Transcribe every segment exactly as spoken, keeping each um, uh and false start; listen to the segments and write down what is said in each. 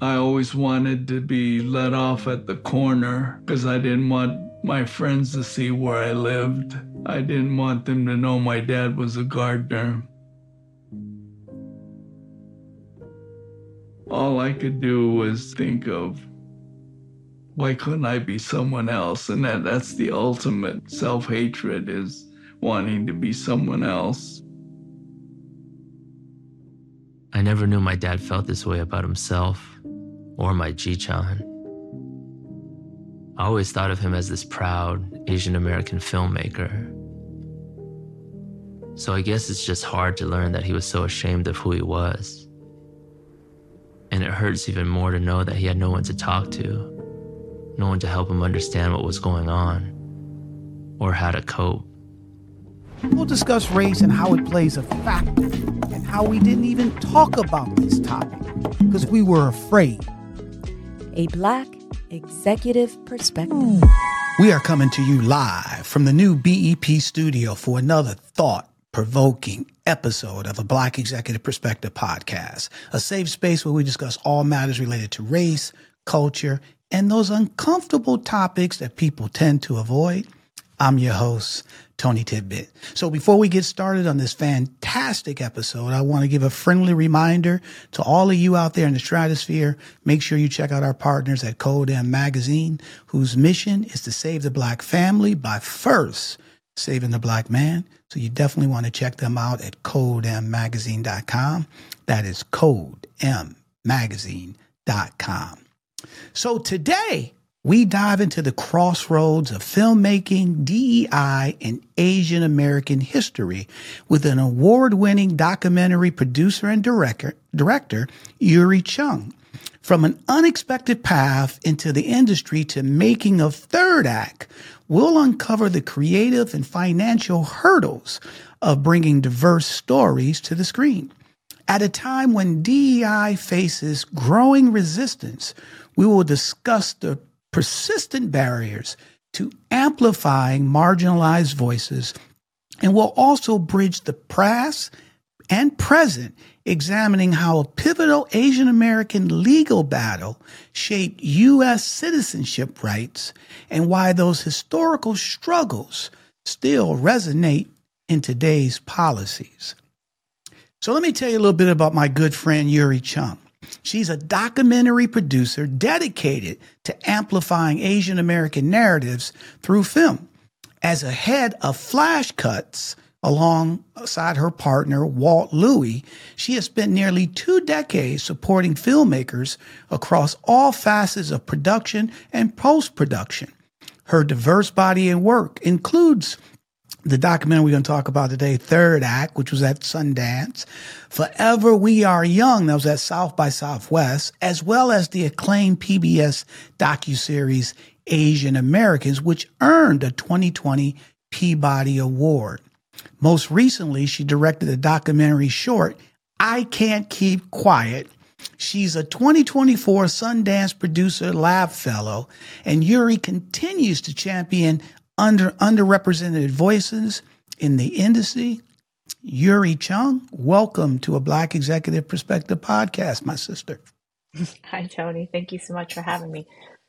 I always wanted to be let off at the corner because I didn't want my friends to see where I lived. I didn't want them to know my dad was a gardener. All I could do was think of, why couldn't I be someone else? And that, that's the ultimate self-hatred, is wanting to be someone else. I never knew my dad felt this way about himself or my Ji-chan. I always thought of him as this proud Asian American filmmaker. So I guess it's just hard to learn that he was so ashamed of who he was. And it hurts even more to know that he had no one to talk to, no one to help him understand what was going on or how to cope. We'll discuss race and how it plays a factor and how we didn't even talk about this topic because we were afraid. A Black Executive Perspective. We are coming to you live from the new B E P studio for another thought-provoking episode of a Black Executive Perspective podcast, a safe space where we discuss all matters related to race, culture, and those uncomfortable topics that people tend to avoid. I'm your host, Tony Tidbit. So before we get started on this fantastic episode, I want to give a friendly reminder to all of you out there in the stratosphere. Make sure you check out our partners at Code M Magazine, whose mission is to save the Black family by first saving the Black man. So you definitely want to check them out at code m magazine dot com. That is code m magazine dot com. So today, we dive into the crossroads of filmmaking, D E I, and Asian American history with an award-winning documentary producer and director, director Yuri Chung. From an unexpected path into the industry to making of Third Act, we'll uncover the creative and financial hurdles of bringing diverse stories to the screen. At a time when D E I faces growing resistance, we will discuss the persistent barriers to amplifying marginalized voices, and will also bridge the past and present, examining how a pivotal Asian American legal battle shaped U S citizenship rights and why those historical struggles still resonate in today's policies. So let me tell you a little bit about my good friend Yuri Chung. She's a documentary producer dedicated to amplifying Asian American narratives through film. As a head of Flash Cuts, alongside her partner, Walt Louie, she has spent nearly two decades supporting filmmakers across all facets of production and post-production. Her diverse body of work includes the documentary we're going to talk about today, Third Act, which was at Sundance, Forever We Are Young, that was at South by Southwest, as well as the acclaimed P B S docuseries Asian Americans, which earned a twenty twenty Peabody Award. Most recently, she directed a documentary short, I Can't Keep Quiet. She's a twenty twenty-four Sundance Producer Lab Fellow, and Yuri continues to champion under underrepresented voices in the industry. Yuri Chung, welcome to a Black Executive Perspective podcast, my sister. Hi, Tony. Thank you so much for having me.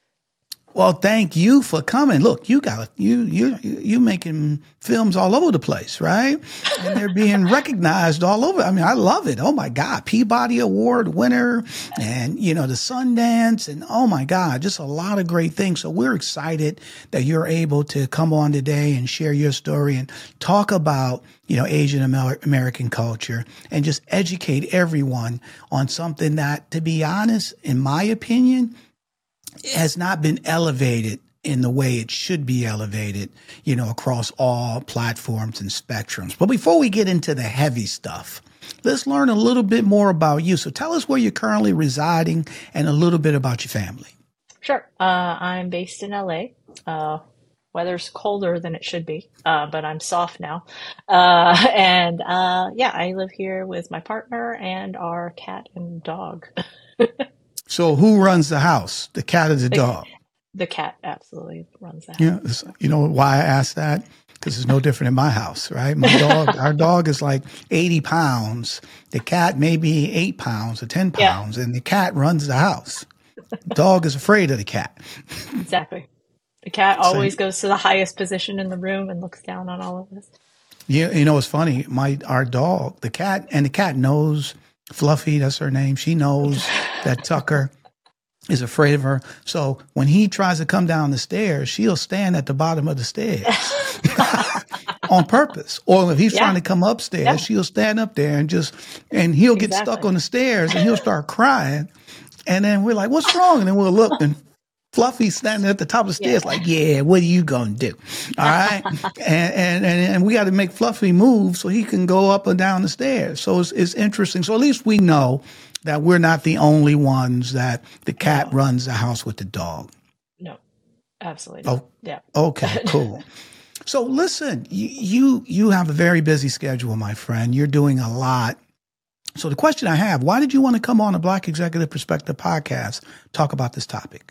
Well, thank you for coming. Look, you got you you you making films all over the place, right? And they're being recognized all over. I mean, I love it. Oh my God, Peabody Award winner, and you know the Sundance, and oh my God, just a lot of great things. So we're excited that you're able to come on today and share your story and talk about you know Asian Amer- American culture and just educate everyone on something that, to be honest, in my opinion, has not been elevated in the way it should be elevated, you know, across all platforms and spectrums. But before we get into the heavy stuff, let's learn a little bit more about you. So tell us where you're currently residing and a little bit about your family. Sure. Uh, I'm based in L A. Uh, weather's colder than it should be, uh, but I'm soft now. Uh, and uh, yeah, I live here with my partner and our cat and dog. So who runs the house, the cat or the, the dog? The cat absolutely runs the house. Yeah, you know why I asked that? because it's no different in my house, right? My dog, our dog is like eighty pounds. The cat may be eight pounds or ten Yeah, pounds, and the cat runs the house. Dog is afraid of the cat. exactly. The cat Same. always goes to the highest position in the room and looks down on all of us. You, you know, it's funny. My our dog, the cat, and the cat knows Fluffy. That's her name. She knows that Tucker is afraid of her. So when he tries to come down the stairs, she'll stand at the bottom of the stairs on purpose. Or if he's Yeah, trying to come upstairs, yeah, she'll stand up there and just, and he'll get stuck exactly. on the stairs and he'll start crying. And then we're like, what's wrong? And then we'll look and Fluffy's standing at the top of the stairs Yeah. like, yeah, what are you going to do? All right. and, and, and, and we got to make Fluffy move so he can go up and down the stairs. So it's, it's interesting. So at least we know that we're not the only ones that the cat No, runs the house with the dog. no, absolutely not. Oh, Yeah. okay, cool. So listen, you, you you have a very busy schedule, my friend. You're doing a lot. So the question I have, why did you want to come on a Black Executive Perspective podcast, talk about this topic?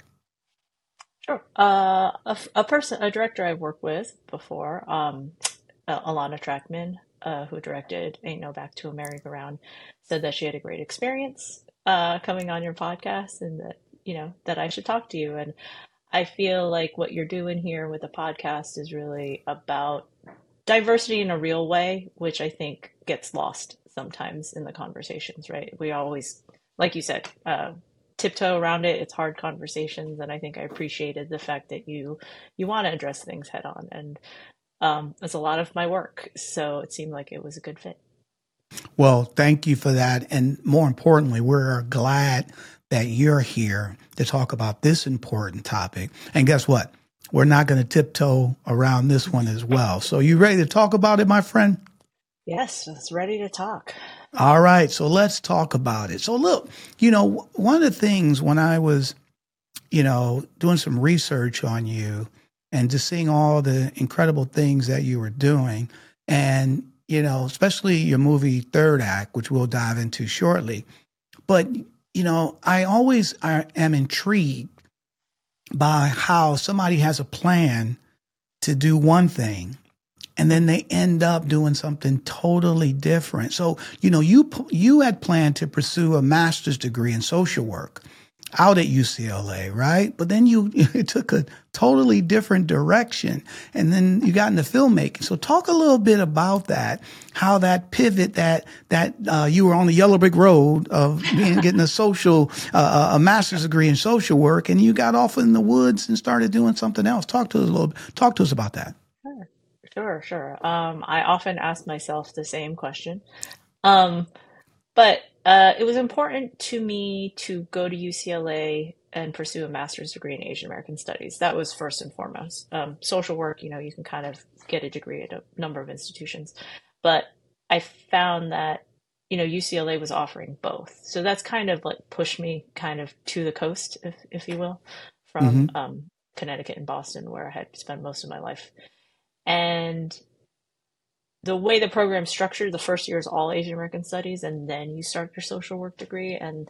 Sure. Uh, a, f- a person, a director I've worked with before, um, uh, Alana Trackman, uh, who directed Ain't No Back to a Merry-Go-Round, said that she had a great experience uh, coming on your podcast, and that you know that I should talk to you. And I feel like what you're doing here with the podcast is really about diversity in a real way, which I think gets lost sometimes in the conversations. Right? We always, like you said, uh, tiptoe around it. It's hard conversations, and I think I appreciated the fact that you you want to address things head on, and um, it's a lot of my work, so it seemed like it was a good fit. Well, thank you for that. And more importantly, we're glad that you're here to talk about this important topic. And guess what? We're not going to tiptoe around this one as well. So you ready to talk about it, my friend? Yes, it's ready to talk. All right. So let's talk about it. So look, you know, one of the things when I was, you know, doing some research on you and just seeing all the incredible things that you were doing and, you know, especially your movie Third Act, which we'll dive into shortly. But, you know, I always I am intrigued by how somebody has a plan to do one thing and then they end up doing something totally different. So, you know, you you had planned to pursue a master's degree in social work out at U C L A, right? But then you it took a totally different direction, and then you got into filmmaking. So, talk a little bit about that, how that pivot, that that uh, you were on the yellow brick road of being getting a social uh, a master's degree in social work, and you got off in the woods and started doing something else. Talk to us a little. Talk to us about that. Sure, sure, sure. Um, I often ask myself the same question. Um, but uh, it was important to me to go to U C L A and pursue a master's degree in Asian American Studies. That was first and foremost. Um, social work, you know, you can kind of get a degree at a number of institutions. But I found that, you know, U C L A was offering both. So that's kind of like pushed me kind of to the coast, if, if you will, from Mm-hmm. um, Connecticut and Boston, where I had spent most of my life. And the way the program's structured, the first year is all Asian American Studies, and then you start your social work degree. And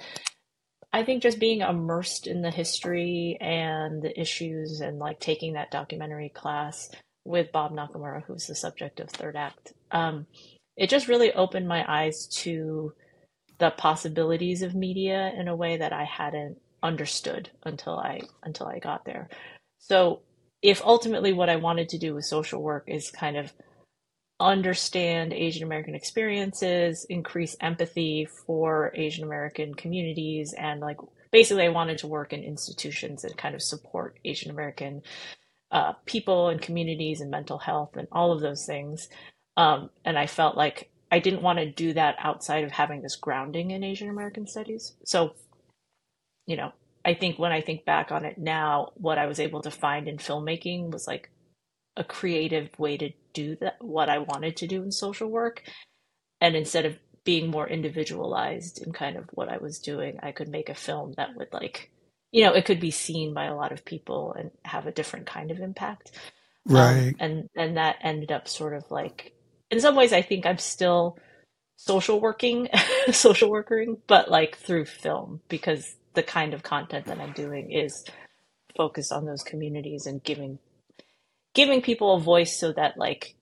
I think just being immersed in the history and the issues and like taking that documentary class with Bob Nakamura, who's the subject of Third Act, um, it just really opened my eyes to the possibilities of media in a way that I hadn't understood until I until I got there. So if ultimately what I wanted to do with social work is kind of understand Asian American experiences, increase empathy for Asian American communities, and like basically I wanted to work in institutions that kind of support Asian American uh, people and communities and mental health and all of those things. Um, and I felt like I didn't want to do that outside of having this grounding in Asian American studies. So, you know, I think when I think back on it now, what I was able to find in filmmaking was like a creative way to do that, what I wanted to do in social work. And instead of being more individualized in kind of what I was doing, I could make a film that would like, you know, it could be seen by a lot of people and have a different kind of impact. Um, Right. and, and that ended up sort of like, in some ways, I think I'm still social working, social workering, but like through film, because the kind of content that I'm doing is focused on those communities and giving giving people a voice so that like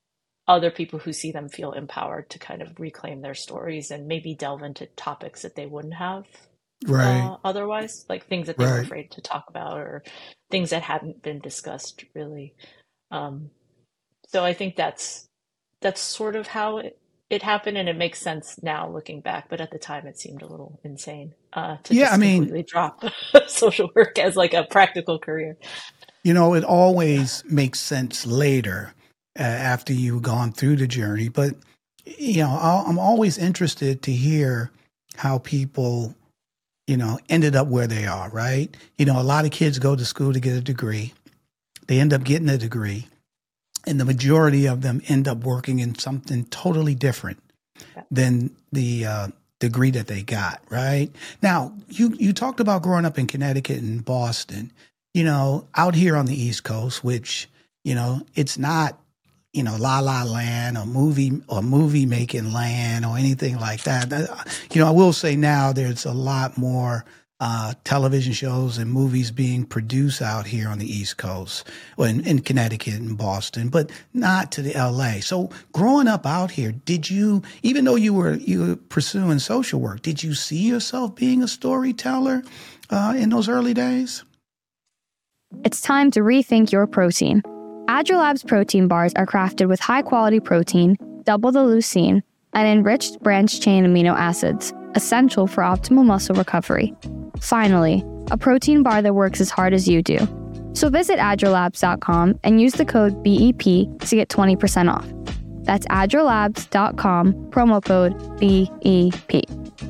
other people who see them feel empowered to kind of reclaim their stories and maybe delve into topics that they wouldn't have Right. uh, otherwise, like things that they were Right. afraid to talk about or things that hadn't been discussed really. Um, so I think that's that's sort of how it, it happened, and it makes sense now looking back. But at the time, it seemed a little insane uh, to Yeah. I just mean, completely drop social work as like a practical career. you know, it always makes sense later uh, after you've gone through the journey. But, you know, I'll, I'm always interested to hear how people, you know, ended up where they are, right? You know, a lot of kids go to school to get a degree. They end up getting a degree. And the majority of them end up working in something totally different than the uh, degree that they got, right? Now, you, you talked about growing up in Connecticut and Boston. You know, out here on the East Coast, which, you know, it's not, you know, La La Land or movie or movie making land or anything like that. You know, I will say now there's a lot more uh, television shows and movies being produced out here on the East Coast or in, in Connecticut and Boston, but not to the L A. So growing up out here, did you, even though you were you were pursuing social work, did you see yourself being a storyteller uh, in those early days? It's time to rethink your protein. AgileLabs protein bars are crafted with high-quality protein, double the leucine, and enriched branched-chain amino acids, essential for optimal muscle recovery. Finally, a protein bar that works as hard as you do. So visit agile labs dot com and use the code B E P to get twenty percent off. That's agile labs dot com, promo code B E P.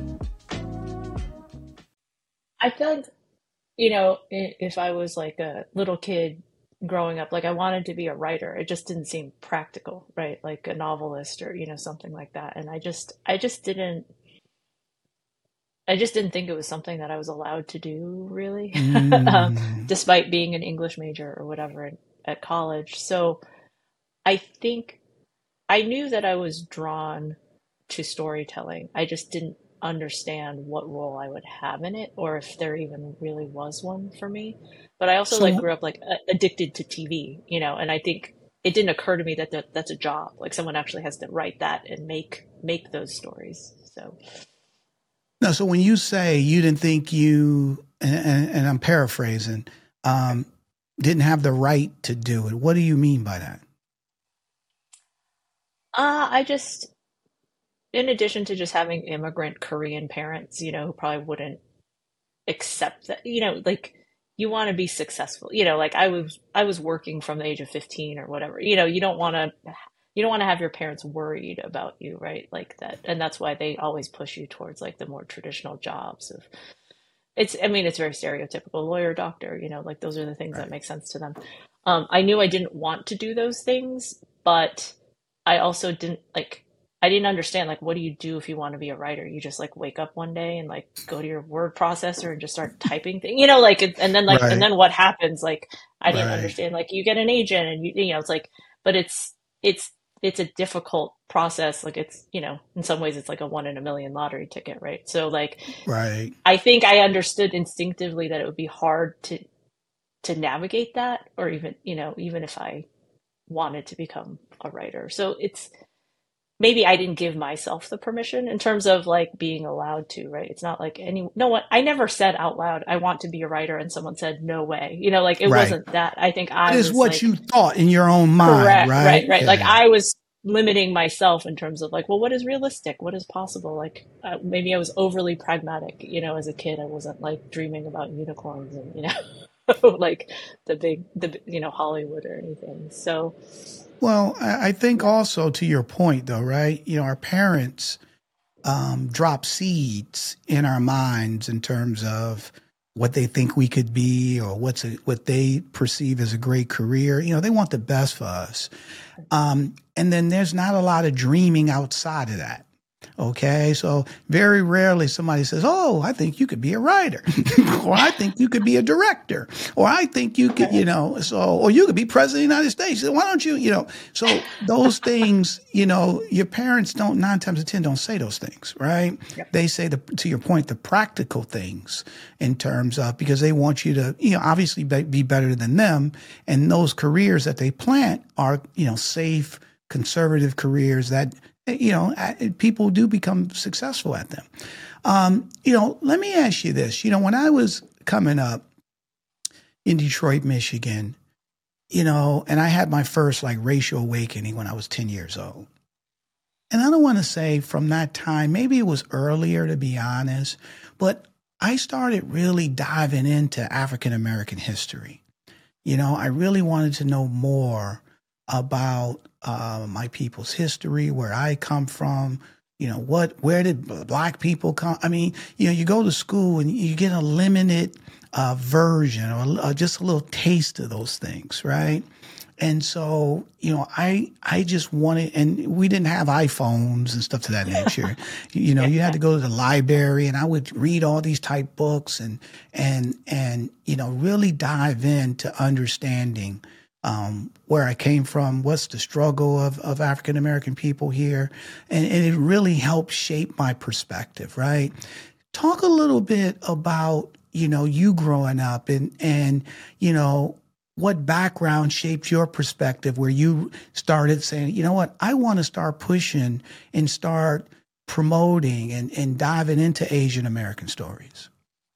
I feel like, you know, if I was like a little kid growing up, like I wanted to be a writer. It just didn't seem practical, right? Like a novelist or, you know, something like that. And I just, I just didn't, I just didn't think it was something that I was allowed to do, really, Mm. um, despite being an English major or whatever at, at college. So I think I knew that I was drawn to storytelling. I just didn't understand what role I would have in it, or if there even really was one for me. But I also So- like grew up like a- addicted to T V, you know, and I think it didn't occur to me that, that that's a job. Like someone actually has to write that and make make those stories. So No, so when you say you didn't think you, and, and, and I'm paraphrasing, um, didn't have the right to do it, what do you mean by that? uh, I just, in addition to just having immigrant Korean parents, you know, who probably wouldn't accept that, you know, like you want to be successful, you know, like I was, I was working from the age of fifteen or whatever, you know, you don't want to, you don't want to have your parents worried about you, right? Like that. And that's why they always push you towards like the more traditional jobs of, it's, I mean, it's very stereotypical lawyer, doctor, you know, like those are the things Right. that make sense to them. Um, I knew I didn't want to do those things, but I also didn't like, I didn't understand, like, what do you do if you want to be a writer? You just like wake up one day and like go to your word processor and just start typing things, you know, like, and then like, Right. and then what happens? Like, I didn't Right. understand, like you get an agent and you, you know, it's like, but it's, it's, it's a difficult process. Like it's, you know, in some ways it's like a one in a million lottery ticket, right? So like, Right. I think I understood instinctively that it would be hard to, to navigate that, or even, you know, even if I wanted to become a writer. So it's, maybe I didn't give myself the permission in terms of like being allowed to, right? It's not like any, no one, I never said out loud, I want to be a writer, and someone said, no way. You know, like it Right. wasn't that. I think I It is was what like, you thought in your own mind, correct, right? right, right. Like Yeah. I was limiting myself in terms of like, well, what is realistic? What is possible? Like uh, maybe I was overly pragmatic, you know, as a kid. I wasn't like dreaming about unicorns and, you know, like the big, the, you know, Hollywood or anything. So, Well, I I think also to your point, though, right? You know, our parents um, drop seeds in our minds in terms of what they think we could be or what's a, what they perceive as a great career. You know, they want the best for us. Um, and then there's not a lot of dreaming outside of that. Okay. So very rarely somebody says, oh, I think you could be a writer or I think you could be a director or I think you could, you know, so, or you could be president of the United States. So why don't you, you know, so those things, you know, your parents don't nine times out of ten don't say those things, right? Yep. They say the, to your point, the practical things in terms of, because they want you to, you know, obviously be, be better than them. And those careers that they plant are, you know, safe, conservative careers that, you know, people do become successful at them. Um, you know, let me ask you this. You know, when I was coming up in Detroit, Michigan, you know, and I had my first like racial awakening when I was ten years old. And I don't want to say from that time, maybe it was earlier, to be honest, but I started really diving into African-American history. You know, I really wanted to know more about uh, my people's history, where I come from, you know, what, where did Black people come? I mean, you know, you go to school and you get a limited uh, version or uh, just a little taste of those things, right? And so, you know, I I just wanted, and we didn't have iPhones and stuff to that nature. You know, you had to go to the library, and I would read all these type books and and and you know, really dive into understanding um, where I came from, what's the struggle of of African American people here, and, and it really helped shape my perspective. Right? Talk a little bit about, you know, you growing up and and you know, what background shaped your perspective where you started saying, you know what, I want to start pushing and start promoting and, and diving into Asian American stories?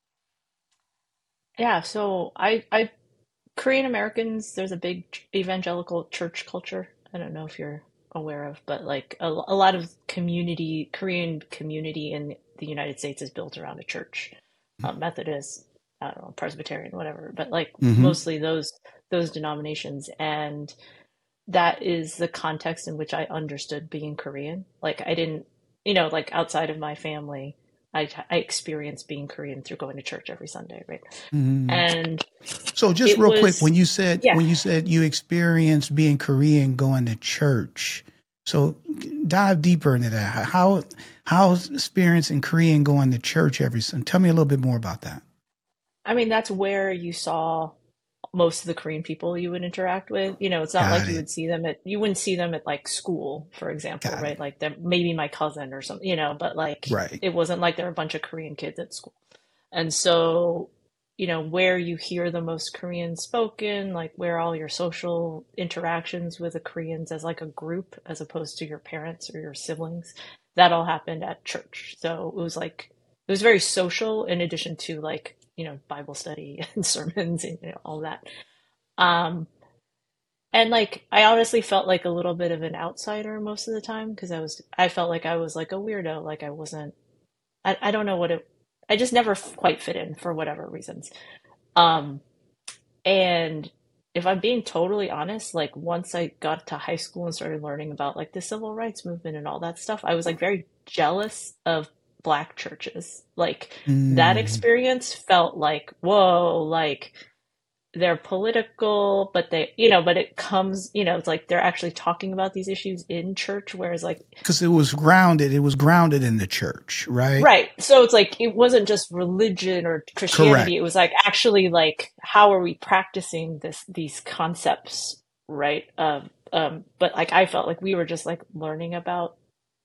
Yeah, so I, I, Korean Americans, there's a big evangelical church culture. I don't know if you're aware of, but like a, a lot of community, Korean community in the United States is built around a church, um, Methodist, I don't know, Presbyterian, whatever, but like Mm-hmm. mostly those those denominations. And that is the context in which I understood being Korean. Like I didn't, you know, like outside of my family, I, I experienced being Korean through going to church every Sunday, right? Mm-hmm. And so just it real was, quick, when you said yeah. when you said you experienced being Korean going to church, so dive deeper into that. How how experiencing Korean going to church every Sunday? Tell me a little bit more about that. I mean, that's where you saw most of the Korean people you would interact with. You know, it's not Got like it. you would see them at, you wouldn't see them at like school, for example, Got right? it. Like they're maybe my cousin or something, you know, but like Right. it wasn't like there were a bunch of Korean kids at school. And so, you know, where you hear the most Korean spoken, like where all your social interactions with the Koreans as like a group, as opposed to your parents or your siblings, that all happened at church. So it was like, it was very social in addition to like, you know, Bible study and sermons and, you know, all that. Um, and like, I honestly felt like a little bit of an outsider most of the time because I was, I felt like I was like a weirdo. Like I wasn't, I, I don't know what it, I just never f- quite fit in for whatever reasons. Um, and if I'm being totally honest, like once I got to high school and started learning about like the civil rights movement and all that stuff, I was like very jealous of Black churches. Like Mm. that experience felt like, whoa, like they're political, but they, you know, but it comes, you know, it's like they're actually talking about these issues in church, whereas like, Because it was grounded, it was grounded in the church, right? right. So it's like, it wasn't just religion or Christianity. Correct. It was like, actually like, how are we practicing this, these concepts, right? Um, um, but like, I felt like we were just like learning about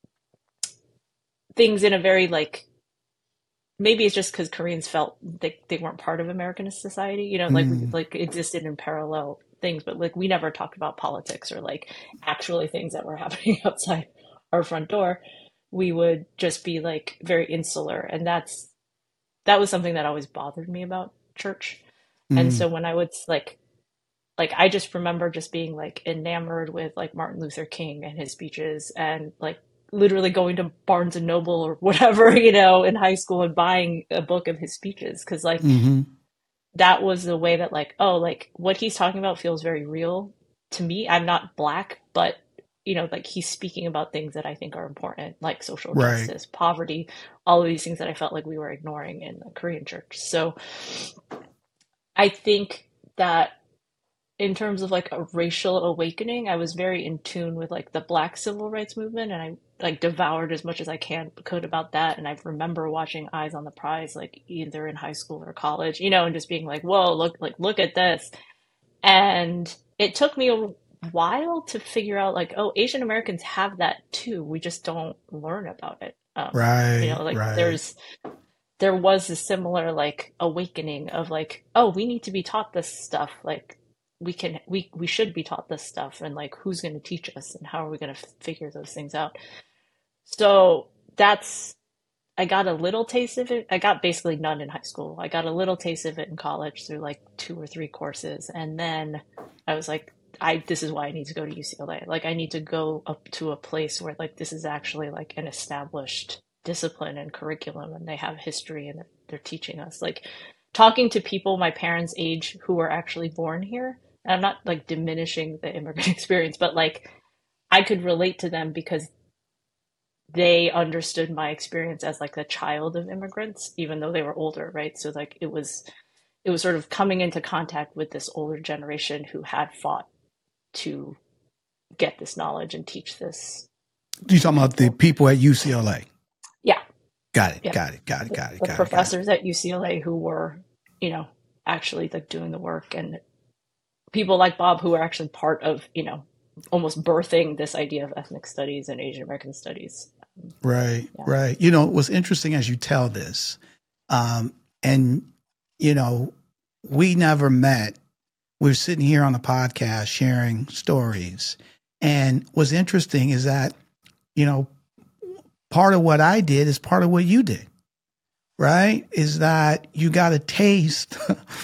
things in a very like, maybe it's just because Koreans felt they, they weren't part of American society, you know, like we Mm. like existed in parallel things, but like we never talked about politics or like actually things that were happening outside our front door. We would just be like very insular, and that's that was something that always bothered me about church. And Mm. so when I would like like I just remember just being like enamored with like Martin Luther King and his speeches, and like literally going to Barnes and Noble or whatever, you know, in high school and buying a book of his speeches. Cause like Mm-hmm. that was the way that like, oh, like what he's talking about feels very real to me. I'm not Black, but you know, like he's speaking about things that I think are important, like social Right. justice, poverty, all of these things that I felt like we were ignoring in the Korean church. So I think that in terms of like a racial awakening, I was very in tune with like the Black civil rights movement, and I like devoured as much as I can could about that. And I remember watching Eyes on the Prize, like either in high school or college, you know, and just being like, whoa, look, like, look at this. And it took me a while to figure out like, oh, Asian Americans have that too. We just don't learn about it. Um, Right. you know, like right. there's, there was a similar like awakening of like, oh, we need to be taught this stuff. Like, we can we we should be taught this stuff, and like who's going to teach us, and how are we going to figure those things out? So that's I got a little taste of it. I got basically none in high school. I got a little taste of it in college through like two or three courses, and then I was like, I this is why I need to go to U C L A. Like I need to go up to a place where like this is actually like an established discipline and curriculum, and they have history, and they're, they're teaching us. Like talking to people my parents' age who were actually born here, and I'm not like diminishing the immigrant experience, but like I could relate to them because they understood my experience as like a child of immigrants, even though they were older, right? So like it was it was sort of coming into contact with this older generation who had fought to get this knowledge and teach this. You talking about the people at U C L A? Yeah. Got it. Yeah. Got it. Got it. Got it. The got professors it, got it. at U C L A who were, you know, actually like doing the work, and people like Bob who were actually part of, you know, almost birthing this idea of ethnic studies and Asian American studies. Right. Yeah. Right. You know, what's interesting as you tell this, um, and, you know, we never met. We're sitting here on a podcast sharing stories. And what's interesting is that, you know, part of what I did is part of what you did, right? Is that you got a taste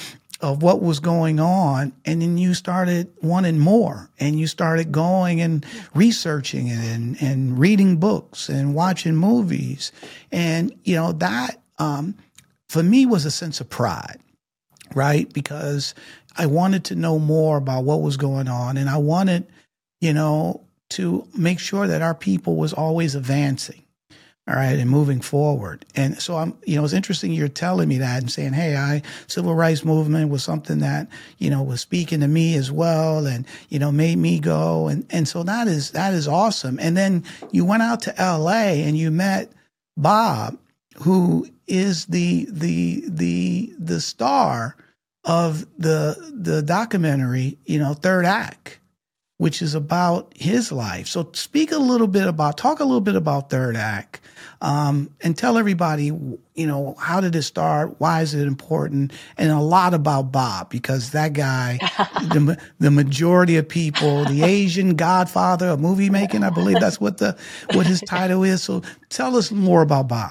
of what was going on, and then you started wanting more, and you started going and researching it, and, and reading books and watching movies. And, you know, that um, for me was a sense of pride, right? Because I wanted to know more about what was going on, and I wanted, you know, to make sure that our people was always advancing. All right, and moving forward. And so I'm, you know, it's interesting you're telling me that and saying, hey, I civil rights movement was something that, you know, was speaking to me as well, and, you know, made me go. And, and so that is, that is awesome. And then you went out to L A and you met Bob, who is the, the, the, the star of the, the documentary, you know, Third Act, which is about his life. So speak a little bit about, talk a little bit about Third Act, um, and tell everybody, you know, how did it start? Why is it important? And a lot about Bob, because that guy, the, the majority of people, the Asian godfather of movie making, I believe that's what the, what his title is. So tell us more about Bob.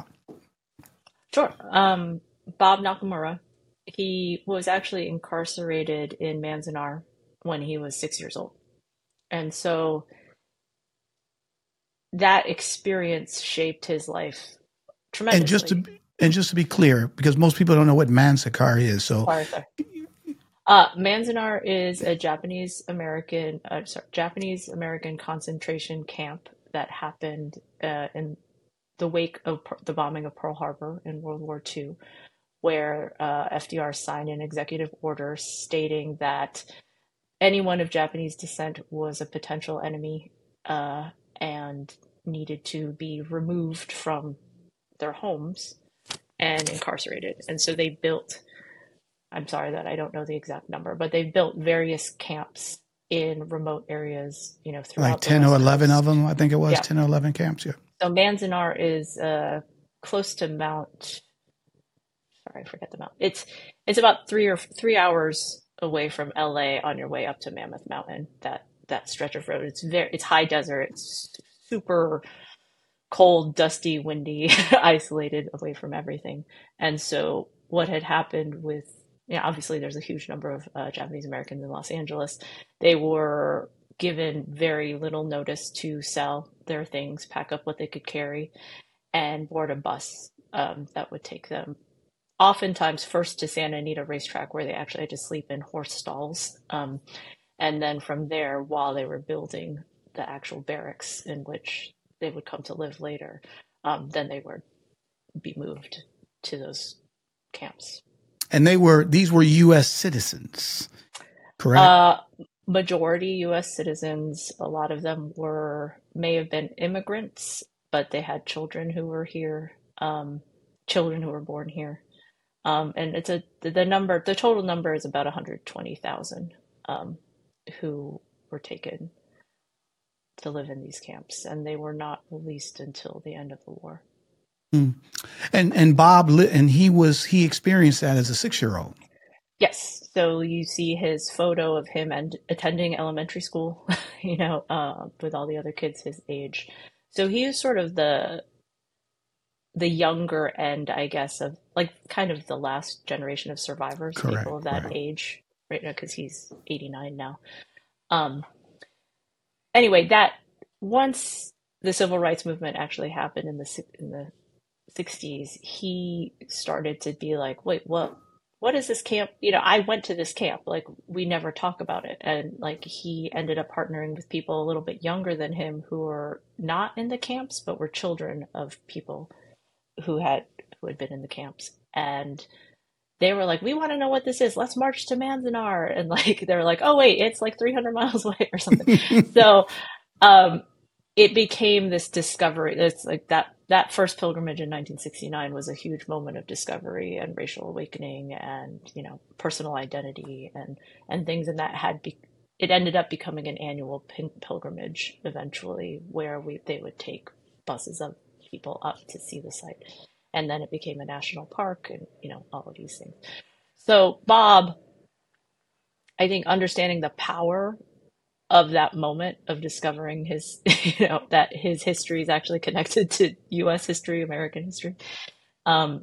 Sure. Um, Bob Nakamura, he was actually incarcerated in Manzanar when he was six years old. And so that experience shaped his life tremendously. And just to and just to be clear, because most people don't know what Manzanar is, so uh, Manzanar is a Japanese American, uh, sorry, Japanese American concentration camp that happened uh, in the wake of the bombing of Pearl Harbor in World War Two, where uh, F D R signed an executive order stating that anyone of Japanese descent was a potential enemy uh, and needed to be removed from their homes and incarcerated. And so they built, I'm sorry that I don't know the exact number, but they built various camps in remote areas, you know, throughout like ten or eleven Coast. of them, I think it was Yeah. ten or eleven camps, yeah. So Manzanar is uh, close to Mount, sorry, I forget the mount. It's, it's about three or three hours away from L A on your way up to Mammoth Mountain, that that stretch of road. It's very it's high desert, it's super cold, dusty, windy, isolated away from everything. And so what had happened with, you know, obviously there's a huge number of uh, Japanese Americans in Los Angeles. They were given very little notice to sell their things, pack up what they could carry, and board a bus um, that would take them oftentimes first to Santa Anita Racetrack, where they actually had to sleep in horse stalls. Um, and then from there, while they were building the actual barracks in which they would come to live later, um, then they would be moved to those camps. And they were, these were U S citizens, correct? Uh, majority U S citizens. A lot of them were, may have been immigrants, but they had children who were here, um, children who were born here. Um, and it's a the number, the total number is about one hundred twenty thousand um, who were taken to live in these camps, and they were not released until the end of the war. Mm. And and Bob, and he was he experienced that as a six year old. Yes. So you see his photo of him and attending elementary school, you know, uh, with all the other kids his age. So he is sort of the the younger end, I guess, of like kind of the last generation of survivors, Correct. people of that Right. age, right now, because he's eighty-nine now. Um, anyway, that once the civil rights movement actually happened in the si- in the sixties, he started to be like, wait, what? What is this camp? You know, I went to this camp. Like, we never talk about it. And like, he ended up partnering with people a little bit younger than him who were not in the camps, but were children of people who had who had been in the camps. And they were like, we want to know what this is. Let's march to Manzanar. And like, they were like, oh wait, it's like three hundred miles away or something. So um, it became this discovery. It's like that that first pilgrimage in nineteen sixty-nine was a huge moment of discovery and racial awakening and, you know, personal identity and and things. And that had be, it ended up becoming an annual pilgrimage eventually, where we they would take buses of people up to see the site. And then it became a national park and, you know, all of these things. So Bob, I think understanding the power of that moment of discovering his, you know, that his history is actually connected to U S history, American history. Um,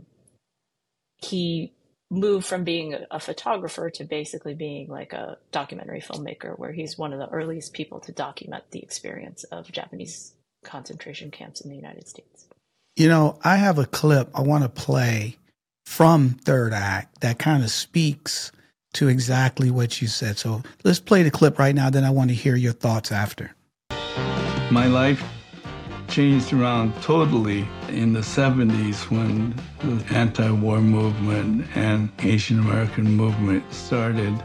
he moved from being a photographer to basically being like a documentary filmmaker, where he's one of the earliest people to document the experience of Japanese concentration camps in the United States. You know, I have a clip I want to play from Third Act that kind of speaks to exactly what you said. So let's play the clip right now, then I want to hear your thoughts after. My life changed around totally in the seventies when the anti-war movement and Asian American movement started.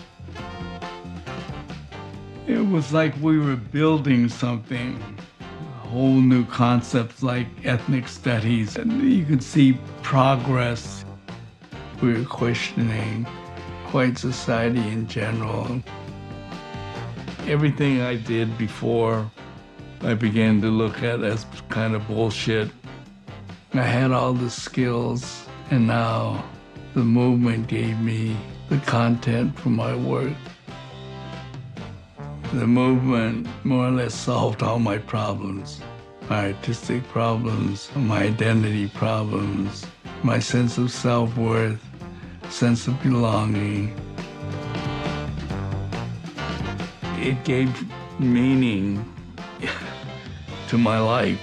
It was like we were building something, a whole new concepts like ethnic studies, and you could see progress. We were questioning white society in general. Everything I did before, I began to look at as kind of bullshit. I had all the skills, and now the movement gave me the content for my work. The movement more or less solved all my problems, my artistic problems, my identity problems, my sense of self-worth, sense of belonging. It gave meaning to my life.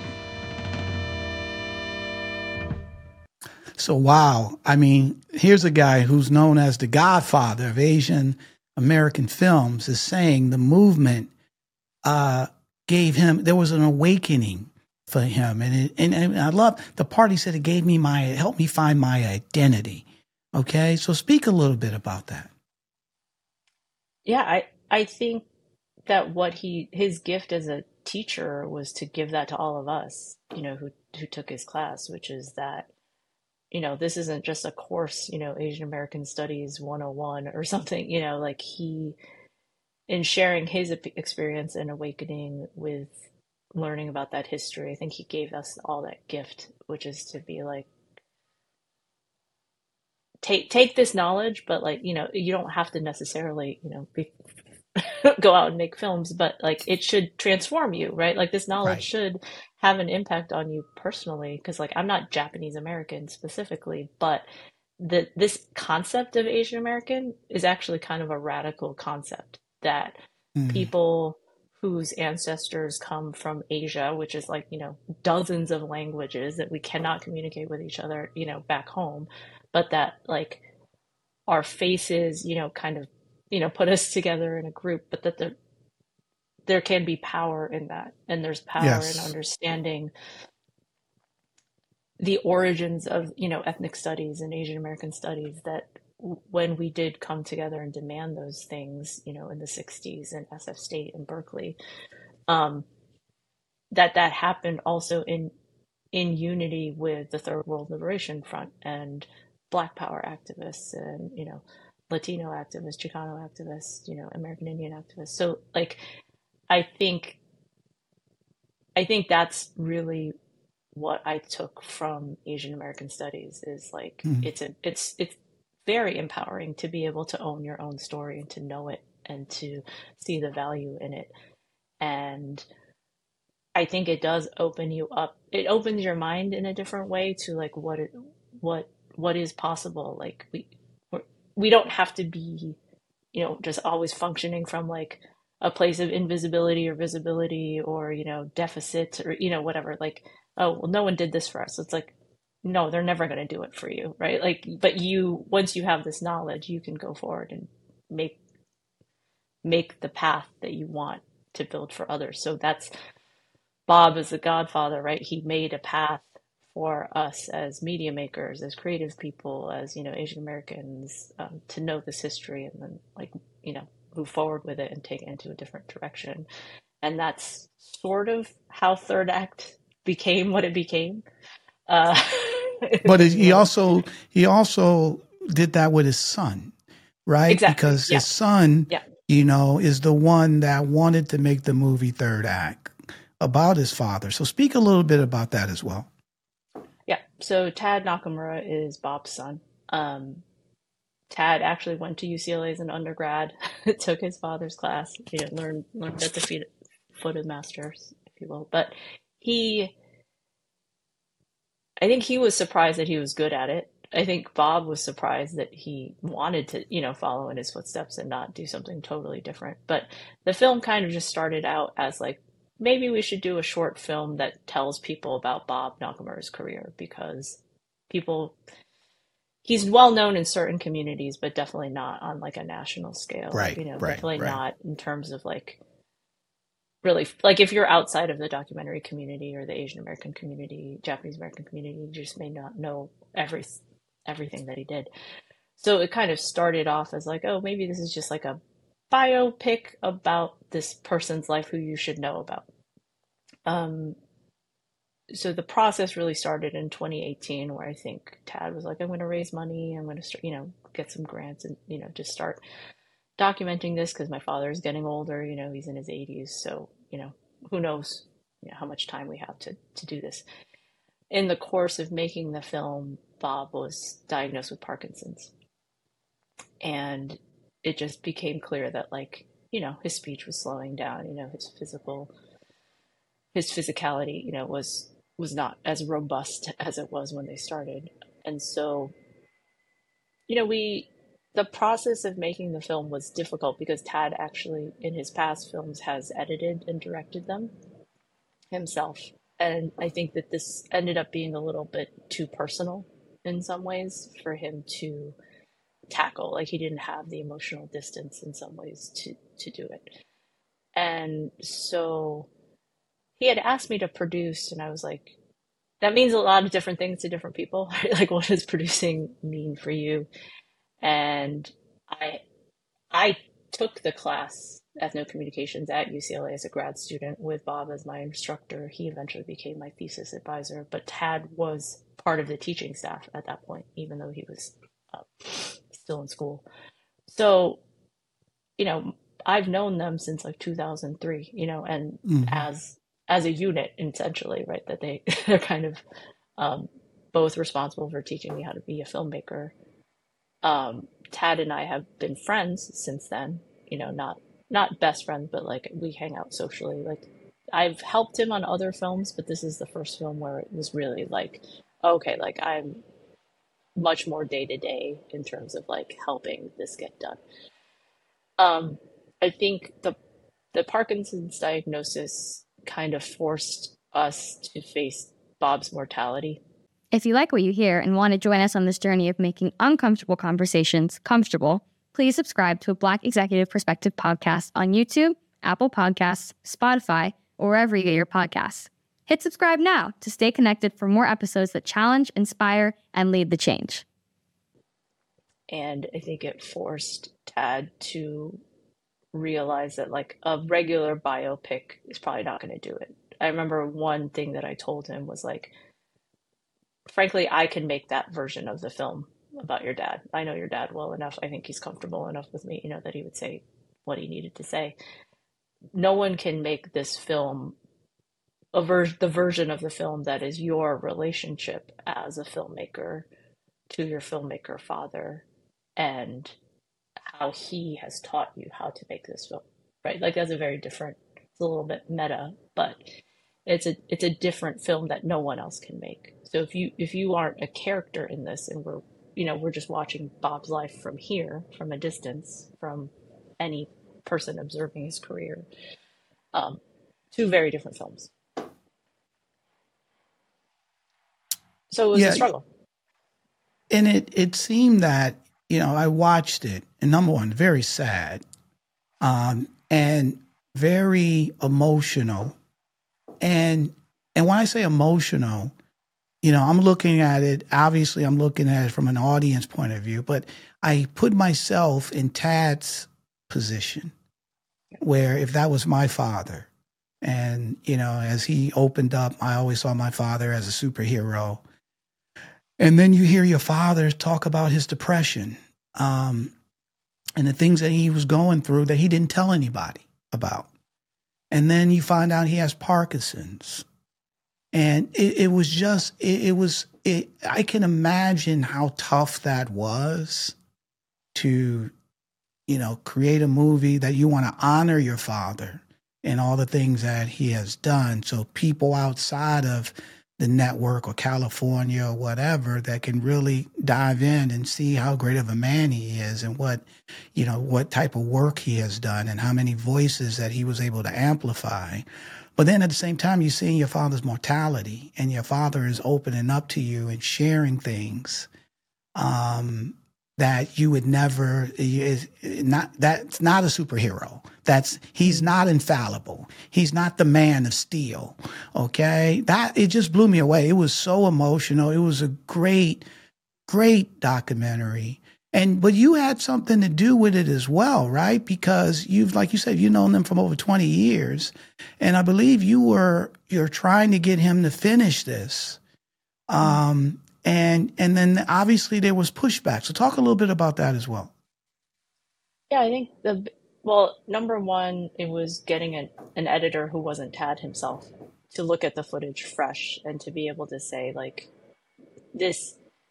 So, wow. I mean, here's a guy who's known as the godfather of Asian American films is saying the movement uh, gave him, there was an awakening for him. And, it, and, and I love the part he said it gave me my, it helped me find my identity. Okay. So speak a little bit about that. Yeah, I, I think that what he, his gift as a teacher was to give that to all of us, you know, who, who took his class, which is that, you know, this isn't just a course, you know, Asian American Studies one oh one or something, you know, like he, in sharing his experience and awakening with learning about that history, I think he gave us all that gift, which is to be like, take, take this knowledge, but like, you know, you don't have to necessarily, you know, be, go out and make films, but like it should transform you, right? Like this knowledge right. should have an impact on you personally, because like I'm not Japanese American specifically, but the this concept of Asian American is actually kind of a radical concept that mm. people whose ancestors come from Asia, which is like, you know, dozens of languages that we cannot communicate with each other, you know, back home, but that like our faces, you know, kind of, you know, put us together in a group, but that there, there can be power in that. And there's power yes. in understanding the origins of, you know, ethnic studies and Asian American studies, that when we did come together and demand those things, you know, in the sixties in S F State and Berkeley, um, that that happened also in, in unity with the Third World Liberation Front and Black Power activists and, you know, Latino activists, Chicano activists, you know, American Indian activists. So like, I think, I think that's really what I took from Asian American studies is like, mm. it's a, it's, it's very empowering to be able to own your own story and to know it and to see the value in it. And I think it does open you up. It opens your mind in a different way to like what it, what what is possible. Like we we're, we don't have to be, you know, just always functioning from like a place of invisibility or visibility or, you know, deficit or, you know, whatever. Like, oh, well, no one did this for us. It's like, no, they're never going to do it for you, right? Like, but you, once you have this knowledge, you can go forward and make make the path that you want to build for others. So that's Bob as the godfather, right? He made a path for us as media makers, as creative people, as, you know, Asian Americans, um, to know this history and then, like, you know, move forward with it and take it into a different direction. And that's sort of how Third Act became what it became. Uh, but he also he also did that with his son, right? Exactly. Because yeah. his son, yeah. you know, is the one that wanted to make the movie Third Act about his father. So speak a little bit about that as well. Yeah. So Tad Nakamura is Bob's son. Um, Tad actually went to U C L A as an undergrad, took his father's class, you know, learned learned at the feet, foot of masters, if you will. But he, I think he was surprised that he was good at it. I think Bob was surprised that he wanted to, you know, follow in his footsteps and not do something totally different. But the film kind of just started out as like, maybe we should do a short film that tells people about Bob Nakamura's career, because people, he's well known in certain communities, but definitely not on like a national scale. Right, You know, right, definitely right. not in terms of like, really, like if you're outside of the documentary community or the Asian American community, Japanese American community, you just may not know every everything that he did. So it kind of started off as like, oh, maybe this is just like a biopic about this person's life who you should know about. Um, so the process really started in twenty eighteen, where I think Tad was like, I'm going to raise money. I'm going to start, you know, get some grants and, you know, just start documenting this because my father is getting older, you know, he's in his eighties. So, you know, who knows, you know, how much time we have to, to do this. In the course of making the film, Bob was diagnosed with Parkinson's. And it just became clear that, like, you know, his speech was slowing down, you know, his physical, his physicality, you know, was, was not as robust as it was when they started. And so, you know, we, the process of making the film was difficult because Tad actually, in his past films, has edited and directed them himself. And I think that this ended up being a little bit too personal in some ways for him to tackle. Like, he didn't have the emotional distance in some ways to, to do it. And so he had asked me to produce, and I was like, that means a lot of different things to different people. Right? Like, what does producing mean for you? And I, I took the class Ethnocommunications at U C L A as a grad student with Bob as my instructor. He eventually became my thesis advisor, but Tad was part of the teaching staff at that point, even though he was uh, still in school. So, you know, I've known them since like two thousand three, you know, and mm-hmm. as as a unit, essentially, right, that they, they're kind of um, both responsible for teaching me how to be a filmmaker. Um, Tad and I have been friends since then, you know, not not best friends, but like we hang out socially. Like, I've helped him on other films, but this is the first film where it was really like, okay, like I'm much more day to day in terms of like helping this get done. Um, I think the the Parkinson's diagnosis kind of forced us to face Bob's mortality. If you like what you hear and want to join us on this journey of making uncomfortable conversations comfortable, please subscribe to a Black Executive Perspective podcast on YouTube, Apple Podcasts, Spotify, or wherever you get your podcasts. Hit subscribe now to stay connected for more episodes that challenge, inspire, and lead the change. And I think it forced Tad to realize that like a regular biopic is probably not going to do it. I remember one thing that I told him was like, frankly, I can make that version of the film about your dad. I know your dad well enough. I think he's comfortable enough with me, you know, that he would say what he needed to say. No one can make this film a ver- the version of the film that is your relationship as a filmmaker to your filmmaker father and how he has taught you how to make this film, right? Like that's a very different, it's a little bit meta, but it's a it's a different film that no one else can make. So if you if you aren't a character in this, and we're you know we're just watching Bob's life from here, from a distance, from any person observing his career, um, two very different films. So it was Yeah, a struggle. And it, it seemed that, you know, I watched it, and number one, very sad, um, and very emotional. And and when I say emotional, you know, I'm looking at it, obviously I'm looking at it from an audience point of view, but I put myself in Tad's position, where if that was my father, and, you know, as he opened up, I always saw my father as a superhero. And then you hear your father talk about his depression, um, and the things that he was going through that he didn't tell anybody about. And then you find out he has Parkinson's. And it, it was just, it, it was, it, I can imagine how tough that was to, you know, create a movie that you want to honor your father and all the things that he has done. So people outside of the network or California or whatever that can really dive in and see how great of a man he is, and what, you know, what type of work he has done and how many voices that he was able to amplify. But then at the same time, you're seeing your father's mortality, and your father is opening up to you and sharing things um, that you would never, is not, that's not a superhero. That's, he's not infallible. He's not the Man of Steel. Okay. That, it just blew me away. It was so emotional. It was a great, great documentary. And, but you had something to do with it as well, right? Because you've, like you said, you've known them for over twenty years. And I believe you were, you're trying to get him to finish this. Um, and, and then obviously there was pushback. So talk a little bit about that as well. Yeah, I think the, well, number one, it was getting an, an editor who wasn't Tad himself to look at the footage fresh and to be able to say, like, this,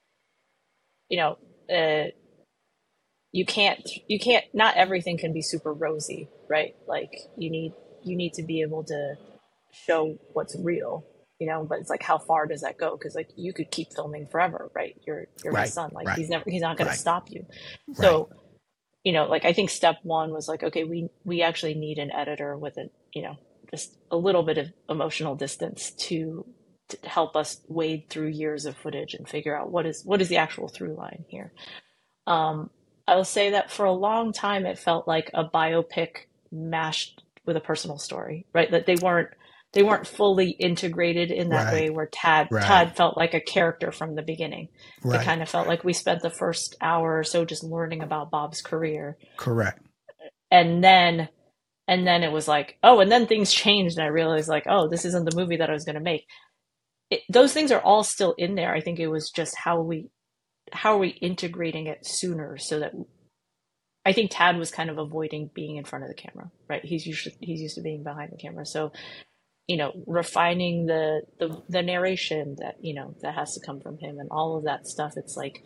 you know, uh, you can't, you can't, not everything can be super rosy, right? Like, you need, you need to be able to show what's real, you know, but it's like, how far does that go? Because, like, you could keep filming forever, right? You're, you're Right, his son. Like, right, he's never, he's not going right. to stop you. Right. So, you know, like, I think step one was like, okay, we, we actually need an editor with a, you know, just a little bit of emotional distance to, to help us wade through years of footage and figure out what is, what is the actual through line here. Um, I will say that for a long time, it felt like a biopic mashed with a personal story, right? That they weren't, they weren't fully integrated in that Right. way, where Tad, Right. Tad felt like a character from the beginning. Right. It kind of felt like we spent the first hour or so just learning about Bob's career. Correct. And then, and then it was like, oh, and then things changed. And I realized, like, oh, this isn't the movie that I was going to make. It, those things are all still in there. I think it was just how we, how are we integrating it sooner, so that I think Tad was kind of avoiding being in front of the camera, right? He's usually, he's used to being behind the camera. So, you know, refining the, the, the narration that, you know, that has to come from him and all of that stuff. It's like,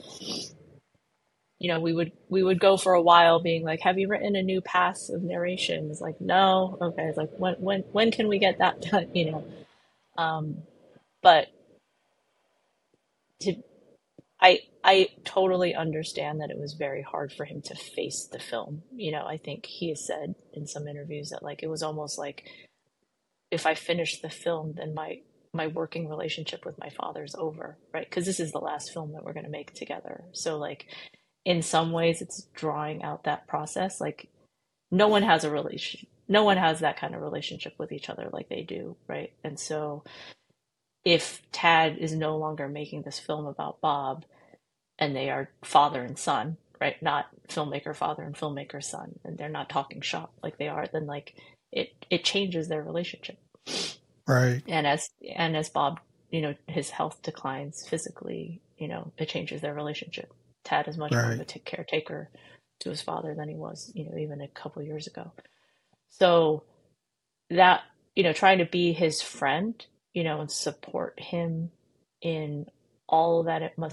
you know, we would, we would go for a while being like, have you written a new pass of narration? It's like, no. Okay. It's like, when, when, when can we get that done? You know? Um, but to, I, I totally understand that it was very hard for him to face the film. You know, I think he has said in some interviews that, like, it was almost like, if I finish the film, then my, my working relationship with my father's over, right? Because this is the last film that we're going to make together. So, like, in some ways it's drawing out that process. Like, no one has a relation, no one has that kind of relationship with each other like they do, right? And so if Tad is no longer making this film about Bob, and they are father and son, right? Not filmmaker father and filmmaker son, and they're not talking shop like they are, then, like, it, it changes their relationship. Right. And as, and as Bob, you know, his health declines physically, you know, it changes their relationship. Tad is much Right. more of a t- caretaker to his father than he was, you know, even a couple years ago. So that, you know, trying to be his friend, you know, and support him in all that it must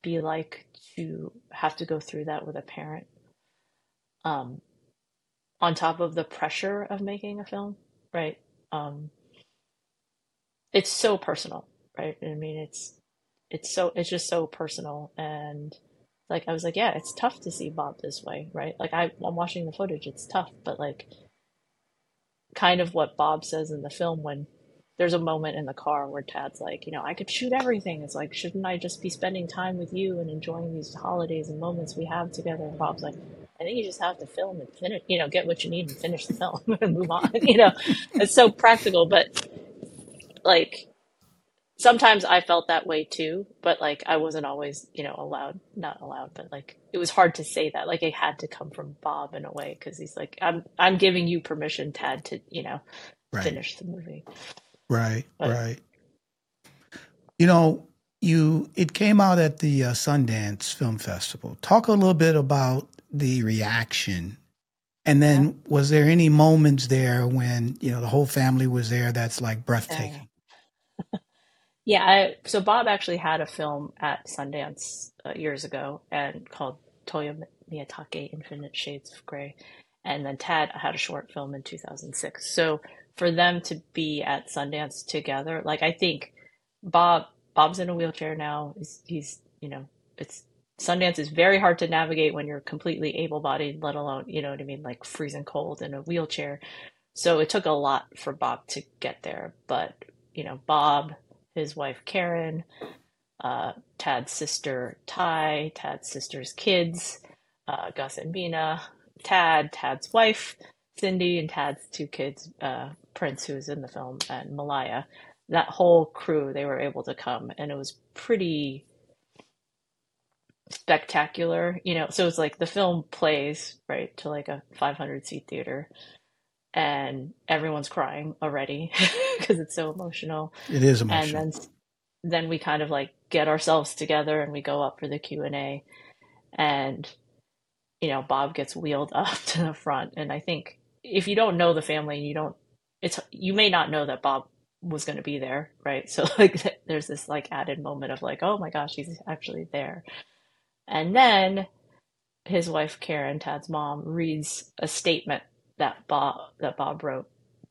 be like to have to go through that with a parent. Um, on top of the pressure of making a film, right? Um, it's so personal, right? I mean, it's it's so it's just so personal, and like I was like, yeah, it's tough to see Bob this way, right? Like I, I'm watching the footage, it's tough, but like kind of what Bob says in the film when there's a moment in the car where Tad's like, you know, I could shoot everything. It's like, shouldn't I just be spending time with you and enjoying these holidays and moments we have together? And Bob's like, I think you just have to film and finish, you know, get what you need and finish the film and move on. You know, it's so practical, but like sometimes I felt that way too, but like I wasn't always, you know, allowed, not allowed, but like it was hard to say that. Like it had to come from Bob in a way because he's like, I'm, I'm giving you permission, Tad, to, you know, Right. finish the movie. Right, But- right. You know, you it came out at the uh, Sundance Film Festival. Talk a little bit about the reaction, and then was there any moments there when you know the whole family was there that's like breathtaking? Yeah, I, so Bob actually had a film at Sundance uh, years ago and called Toyo Miyatake Infinite Shades of Grey. And then Tad had a short film in two thousand six. So for them to be at Sundance together, like I think Bob Bob's in a wheelchair now. He's, he's you know, it's Sundance is very hard to navigate when you're completely able-bodied, let alone, you know what I mean, like freezing cold in a wheelchair. So it took a lot for Bob to get there. But, you know, Bob, his wife Karen, uh, Tad's sister Ty, Tad's sister's kids, uh, Gus and Bina, Tad, Tad's wife Cindy, and Tad's two kids, uh, Prince, who's in the film, and Malaya. That whole crew, they were able to come, and it was pretty spectacular, you know. So it's like the film plays right to like a five hundred seat theater, and everyone's crying already because it's so emotional. It is emotional. And then then we kind of like get ourselves together and we go up for the Q and A, and you know, Bob gets wheeled up to the front. And I think if you don't know the family, you don't it's you may not know that Bob was going to be there, right? So like there's this like added moment of like, oh my gosh, he's actually there. And then his wife Karen, Tad's mom, reads a statement that Bob that Bob wrote,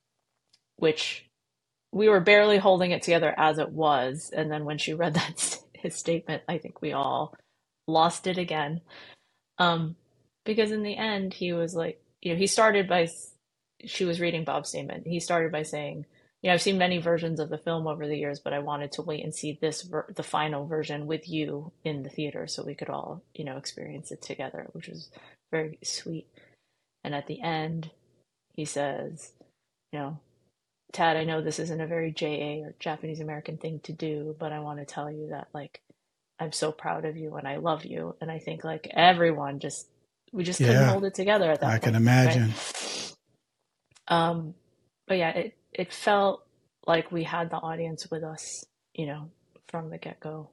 which we were barely holding it together as it was. And then when she read that his statement, I think we all lost it again. Um, because in the end, he was like, you know, he started by, she was reading Bob's statement. He started by saying, you know, I've seen many versions of the film over the years, but I wanted to wait and see this, ver- the final version with you in the theater so we could all, you know, experience it together, which was very sweet. And at the end, he says, you know, Tad, I know this isn't a very J A or Japanese American thing to do, but I want to tell you that, like, I'm so proud of you and I love you. And I think, like, everyone just, we just couldn't Yeah, hold it together at that I point. can imagine. Right? Um, but yeah, it, it felt like we had the audience with us, you know, from the get-go,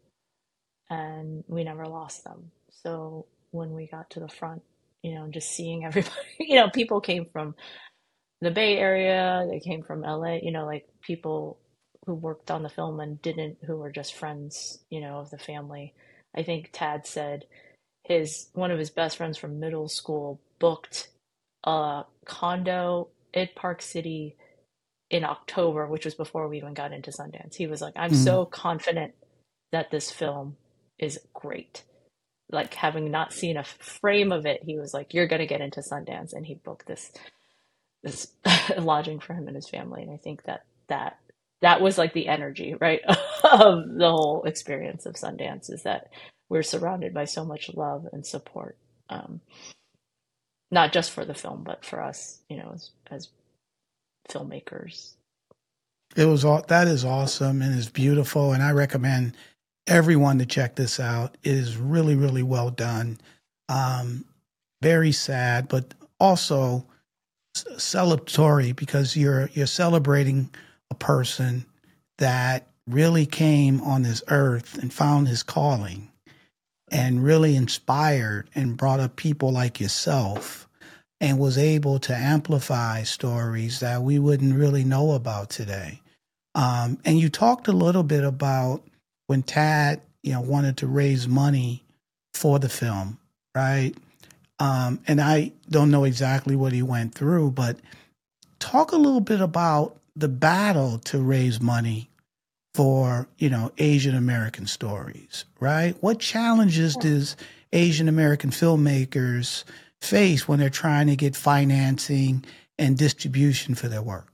and we never lost them. So when we got to the front, you know, just seeing everybody, you know, people came from the Bay Area, they came from L A, you know, like people who worked on the film and didn't, who were just friends, you know, of the family. I think Tad said his, one of his best friends from middle school booked a condo at Park City in October, which was before we even got into Sundance. He was like, I'm Mhm. so confident that this film is great. Like, having not seen a frame of it, he was like, you're going to get into Sundance. And he booked this this lodging for him and his family. And I think that that that was like the energy, right, of the whole experience of Sundance, is that we're surrounded by so much love and support, um, not just for the film, but for us, you know, as, as filmmakers. It was all that is awesome and is beautiful, and I recommend everyone to check this out. It is really, really well done. Um, very sad, but also celebratory, because you're you're celebrating a person that really came on this earth and found his calling and really inspired and brought up people like yourself and was able to amplify stories that we wouldn't really know about today. Um, and you talked a little bit about when Tad you know, wanted to raise money for the film, right? Um, and I don't know exactly what he went through, but talk a little bit about the battle to raise money for, you know, Asian American stories, right? What challenges does Asian American filmmakers face when they're trying to get financing and distribution for their work?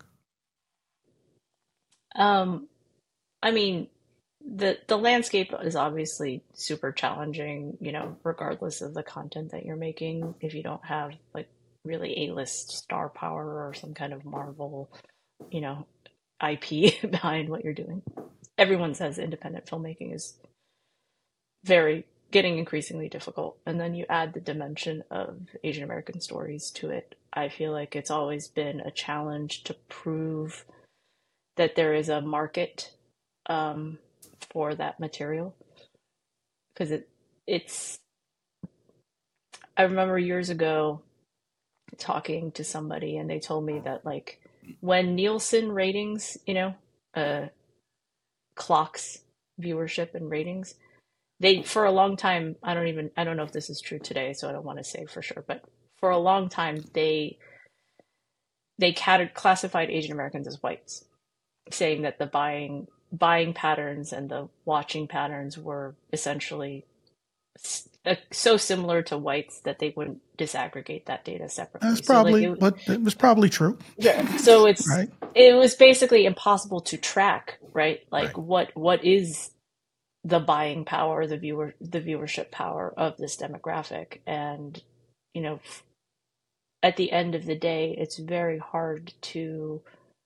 Um, I mean, the the landscape is obviously super challenging, you know, regardless of the content that you're making. If you don't have like really A-list star power or some kind of Marvel, you know, I P behind what you're doing. Everyone says independent filmmaking is very getting increasingly difficult. And then you add the dimension of Asian American stories to it. I feel like it's always been a challenge to prove that there is a market um, for that material, because it it's I remember years ago talking to somebody and they told me that like when Nielsen ratings, you know, uh, clocks viewership and ratings, they for a long time, I don't even I don't know if this is true today, so I don't want to say for sure, but for a long time they they cat- classified Asian Americans as whites, saying that the buying buying patterns and the watching patterns were essentially so similar to whites that they wouldn't disaggregate that data separately. That's probably, so like it, but it was probably true. Yeah. So it's right. It was basically impossible to track, right? Like right. what what is the buying power, the viewer, the viewership power of this demographic, and you know, at the end of the day, it's very hard to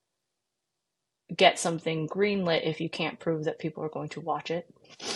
get something greenlit if you can't prove that people are going to watch it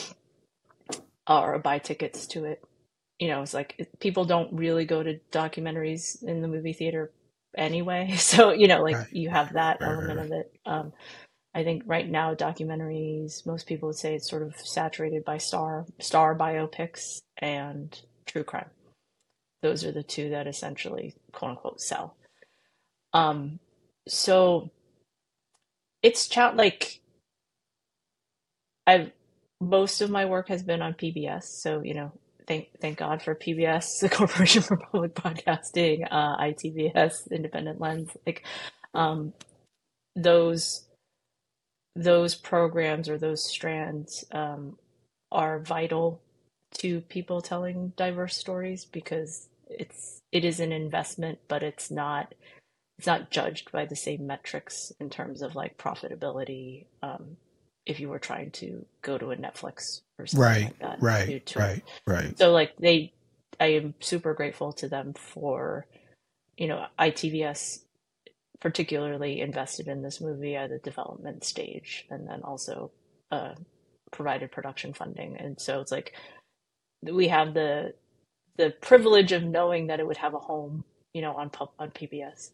or buy tickets to it. You know, it's like people don't really go to documentaries in the movie theater anyway. So, you know, like right. you have that right, element right, right. of it. Um, I think right now documentaries, most people would say it's sort of saturated by star, star biopics and true crime. Those are the two that essentially quote unquote sell. Um, so it's ch- like I've, most of my work has been on P B S. So, you know, thank, thank God for P B S, the Corporation for Public Broadcasting, uh, I T V S, Independent Lens, like, um, those, those programs or those strands, um, are vital to people telling diverse stories because it's, it is an investment, but it's not, it's not judged by the same metrics in terms of like profitability. Um, if you were trying to go to a Netflix or something right, like that. Right, right, right. So like they, I am super grateful to them for, you know, I T V S particularly invested in this movie at the development stage and then also uh, provided production funding. And so it's like, we have the, the privilege of knowing that it would have a home, you know, on on P B S.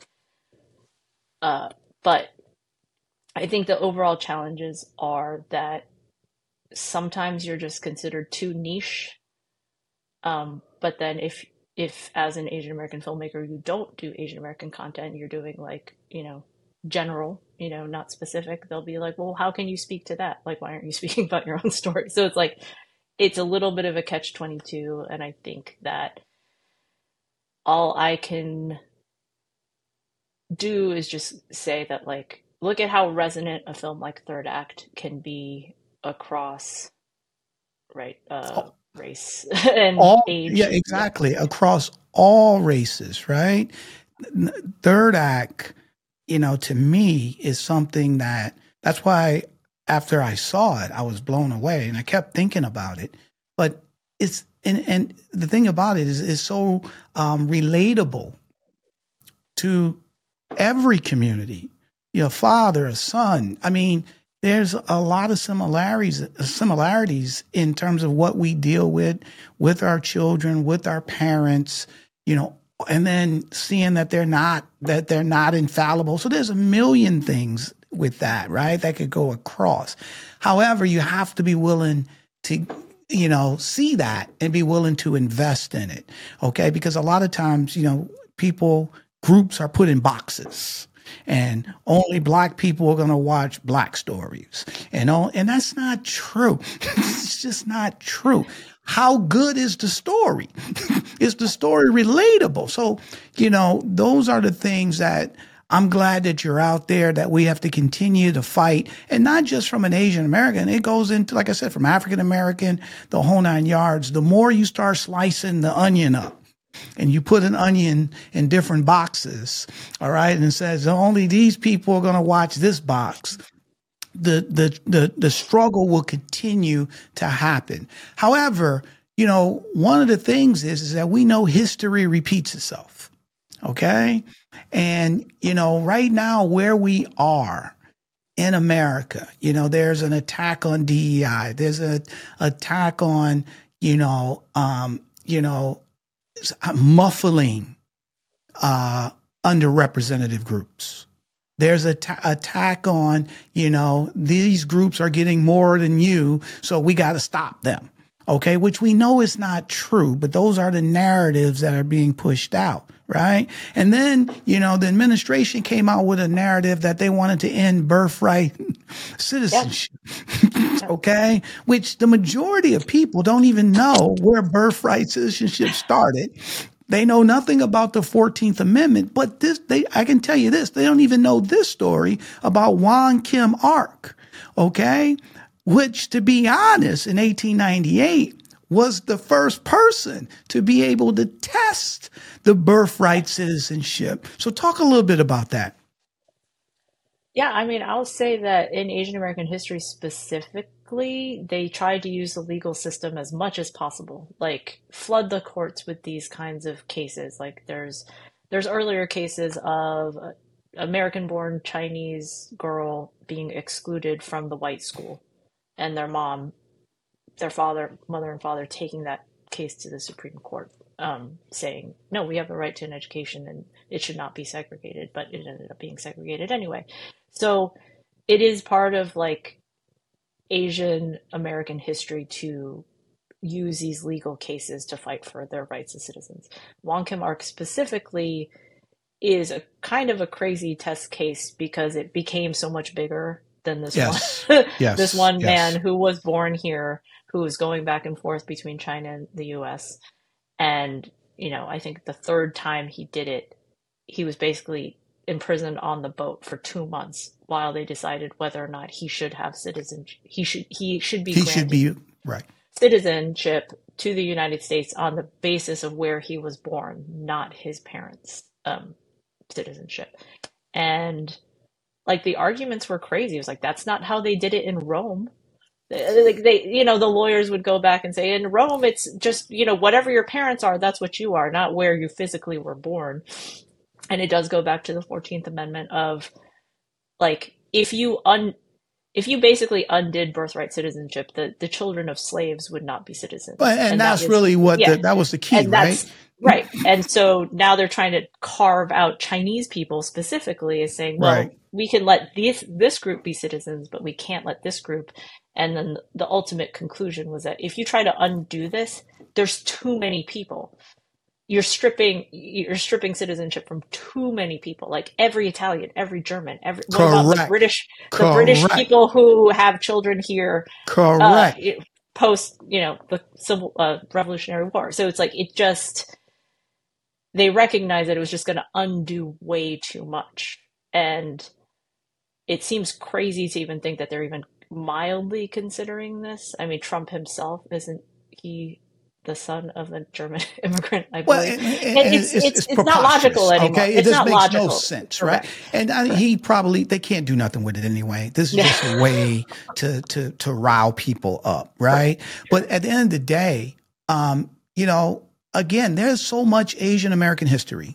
Uh, but I think the overall challenges are that sometimes you're just considered too niche. Um, but then if, if as an Asian American filmmaker, you don't do Asian American content, you're doing like, you know, general, you know, not specific, they'll be like, well, how can you speak to that? Like, why aren't you speaking about your own story? So it's like, it's a little bit of a catch twenty-two. And I think that all I can do is just say that, like, look at how resonant a film like Third Act can be across, right, uh, oh, race and all, age. Yeah, exactly. Yeah. Across all races, right? Third Act, you know, to me is something that, that's why after I saw it, I was blown away and I kept thinking about it. But it's, and, and the thing about it is it's so um, relatable to every community. You know, father, a son. I mean, there's a lot of similarities, similarities in terms of what we deal with, with our children, with our parents, you know, and then seeing that they're not, that they're not infallible. So there's a million things with that, right? That could go across. However, you have to be willing to, you know, see that and be willing to invest in it. Okay. Because a lot of times, you know, people, groups are put in boxes. and only black people are going to watch black stories. And all, and that's not true. It's just not true. How good is the story? Is the story relatable? So, you know, those are the things that I'm glad that you're out there, that we have to continue to fight. And not just from an Asian American. It goes into, like I said, from African American, the whole nine yards. The more you start slicing the onion up, and you put an onion in different boxes, all right, and it says only these people are going to watch this box, the, the, the, the struggle will continue to happen. However, you know, one of the things is, is that we know history repeats itself. Okay. And, you know, right now where we are in America, you know, there's an attack on D E I. There's an attack on, you know, um, you know, muffling uh, underrepresented groups. There's a t- attack on, you know, these groups are getting more than you, so we got to stop them. Okay, which we know is not true, but those are the narratives that are being pushed out, right? And then, you know, the administration came out with a narrative that they wanted to end birthright citizenship, yeah. Okay, which the majority of people don't even know where birthright citizenship started. They know nothing about the fourteenth Amendment, but this, they, I can tell you this, they don't even know this story about Wong Kim Ark, okay? Which, to be honest, in eighteen ninety-eight was the first person to be able to test the birthright citizenship. So talk a little bit about that. Yeah, I mean, I'll say that in Asian American history specifically, they tried to use the legal system as much as possible, like flood the courts with these kinds of cases. Like there's there's earlier cases of American-born Chinese girl being excluded from the white school, and their mom, their father, mother and father taking that case to the Supreme Court, um, saying, no, we have a right to an education and it should not be segregated, but it ended up being segregated anyway. So it is part of like Asian American history to use these legal cases to fight for their rights as citizens. Wong Kim Ark specifically is a kind of a crazy test case because it became so much bigger than this yes. one, yes. this one yes. man who was born here, who was going back and forth between China and the U S. And, you know, I think the third time he did it, he was basically imprisoned on the boat for two months while they decided whether or not he should have citizenship. He should, he should be, he should be right. citizenship to the United States on the basis of where he was born, not his parents' um, citizenship. And like the arguments were crazy. It was like, that's not how they did it in Rome. Like they, you know, the lawyers would go back and say, in Rome, it's just, you know, whatever your parents are, that's what you are, not where you physically were born. And it does go back to the fourteenth Amendment of like, if you un, if you basically undid birthright citizenship, the, the children of slaves would not be citizens. But, and, and that's that was, really what yeah. the, that was the key, and right? Right. And so now they're trying to carve out Chinese people specifically as saying, well, right. we can let this, this group be citizens, but we can't let this group. And then the ultimate conclusion was that if you try to undo this, there's too many people. You're stripping, you're stripping citizenship from too many people, like every Italian, every German, every, what Correct. about the British, the Correct. British people who have children here, Correct. Uh, post, you know, the civil, uh, Revolutionary War. So it's like, it just, they recognized that it was just going to undo way too much. And it seems crazy to even think that they're even mildly considering this. I mean, Trump himself, isn't he the son of a German immigrant, I believe? Well, and, and, and it's, it's, it's, it's, it's not logical anymore. Okay, it it's just not makes logical. no sense, right? Correct. And I, he probably, they can't do nothing with it anyway. This is just a way to, to, to rile people up, right? right? But at the end of the day, um, you know, again, there's so much Asian American history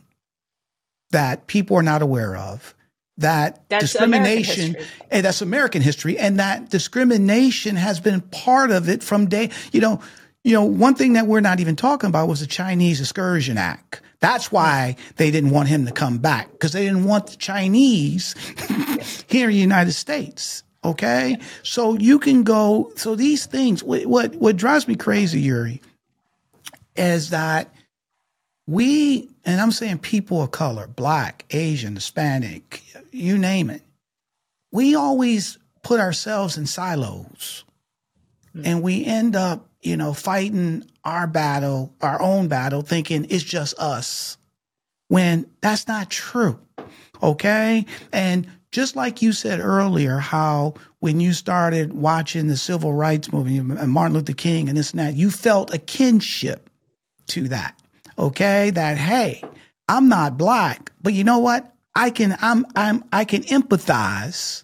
that people are not aware of. That that's discrimination, and that's American history, and that discrimination has been part of it from day. You know, you know, one thing that we're not even talking about was the Chinese Exclusion Act. That's why they didn't want him to come back, because they didn't want the Chinese here in the United States. Okay, so you can go. So these things, what what, what drives me crazy, Yuri, is that We, and I'm saying people of color, black, Asian, Hispanic, you name it. We always put ourselves in silos mm. and we end up, you know, fighting our battle, our own battle, thinking it's just us when that's not true. Okay. And just like you said earlier, how when you started watching the civil rights movement and Martin Luther King and this and that, you felt a kinship to that. Okay. That, hey, I'm not black, but you know what? I can, I'm, I'm, I can empathize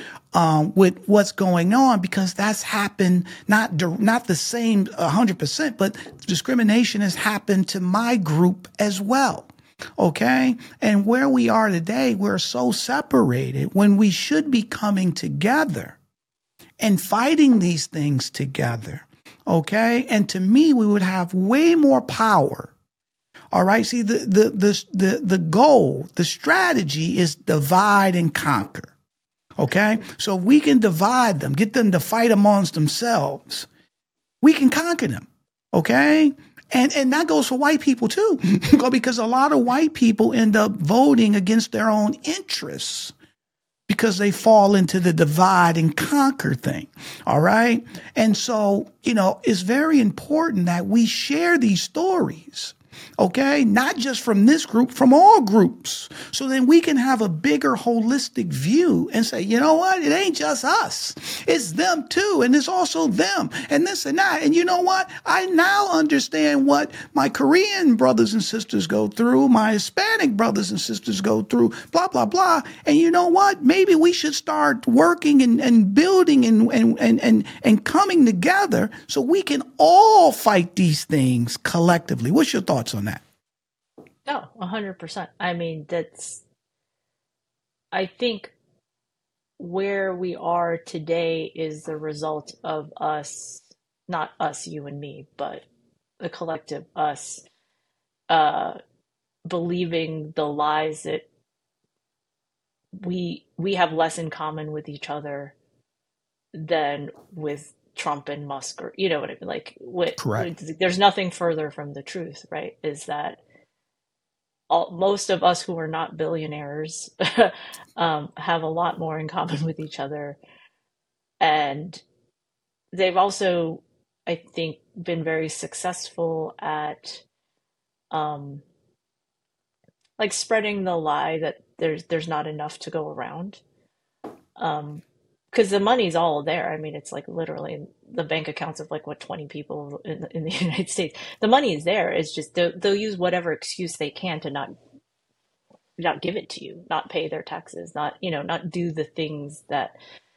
Um, with what's going on because that's happened, not not the same one hundred percent, but discrimination has happened to my group as well. Okay. And where we are today, we're so separated when we should be coming together and fighting these things together. Okay. And to me, we would have way more power. All right. See, the, the, the, the, the goal, the strategy is divide and conquer. Okay. So if we can divide them, get them to fight amongst themselves, we can conquer them. Okay. And, and that goes for white people too, because a lot of white people end up voting against their own interests because they fall into the divide and conquer thing. All right. And so, you know, it's very important that we share these stories. Okay, not just from this group, from all groups. So then we can have a bigger holistic view and say, you know what? It ain't just us. It's them too. And it's also them and this and that. And you know what? I now understand what my Korean brothers and sisters go through, my Hispanic brothers and sisters go through, blah, blah, blah. And you know what? Maybe we should start working and, and building and, and, and, and, and coming together so we can all fight these things collectively. What's your thoughts on that? No, a hundred percent. I mean, that's, I think where we are today is the result of us, not us, you and me, but the collective us, uh, believing the lies that we, we have less in common with each other than with Trump and Musk, or, you know what I mean? Like, what, Correct. There's nothing further from the truth, right? Is that all, most of us who are not billionaires um, have a lot more in common with each other. And they've also, I think, been very successful at um, like spreading the lie that there's there's not enough to go around. Um, because the money's all there. I mean, it's like literally the bank accounts of like what twenty people in the, in the United States. The money is there. It's just they'll, they'll use whatever excuse they can to not not give it to you, not pay their taxes, not you know, not do the things that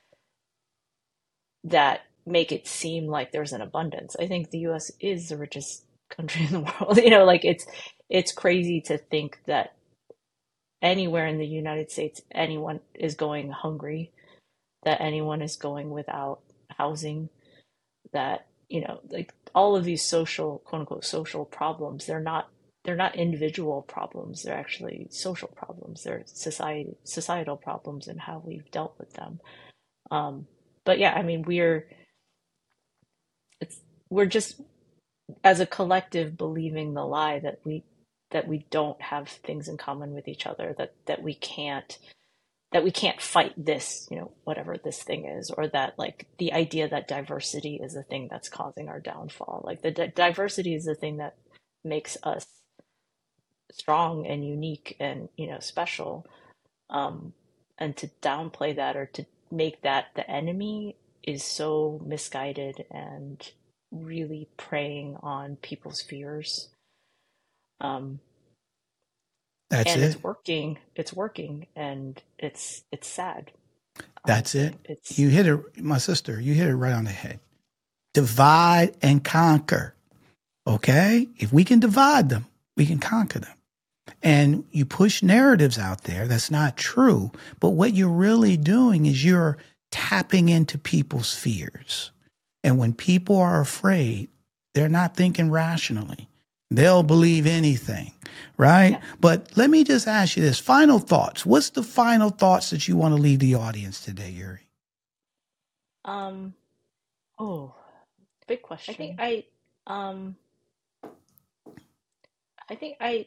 that make it seem like there's an abundance. I think the U S is the richest country in the world. You know, like it's it's crazy to think that anywhere in the United States anyone is going hungry, that anyone is going without housing, that, you know, like all of these social, quote unquote, social problems, they're not, they're not individual problems. They're actually social problems. They're society, societal problems and how we've dealt with them. Um, but yeah, I mean, we're, it's, we're just as a collective believing the lie that we, that we don't have things in common with each other, that, that we can't, that we can't fight this, you know, whatever this thing is, or that like the idea that diversity is the thing that's causing our downfall. Like the di- diversity is the thing that makes us strong and unique and, you know, special. Um, and to downplay that or to make that the enemy is so misguided and really preying on people's fears. Um, That's and it. it's working. It's working, and it's it's sad. That's honestly. it. It's You hit it, my sister. You hit it right on the head. Divide and conquer. Okay? If we can divide them, we can conquer them. And you push narratives out there that's not true. But what you're really doing is you're tapping into people's fears. And when people are afraid, they're not thinking rationally. They'll believe anything, right? Yeah. But let me just ask you this. Final thoughts. What's the final thoughts that you want to leave the audience today, Yuri? um oh, big question. I think I um I think I,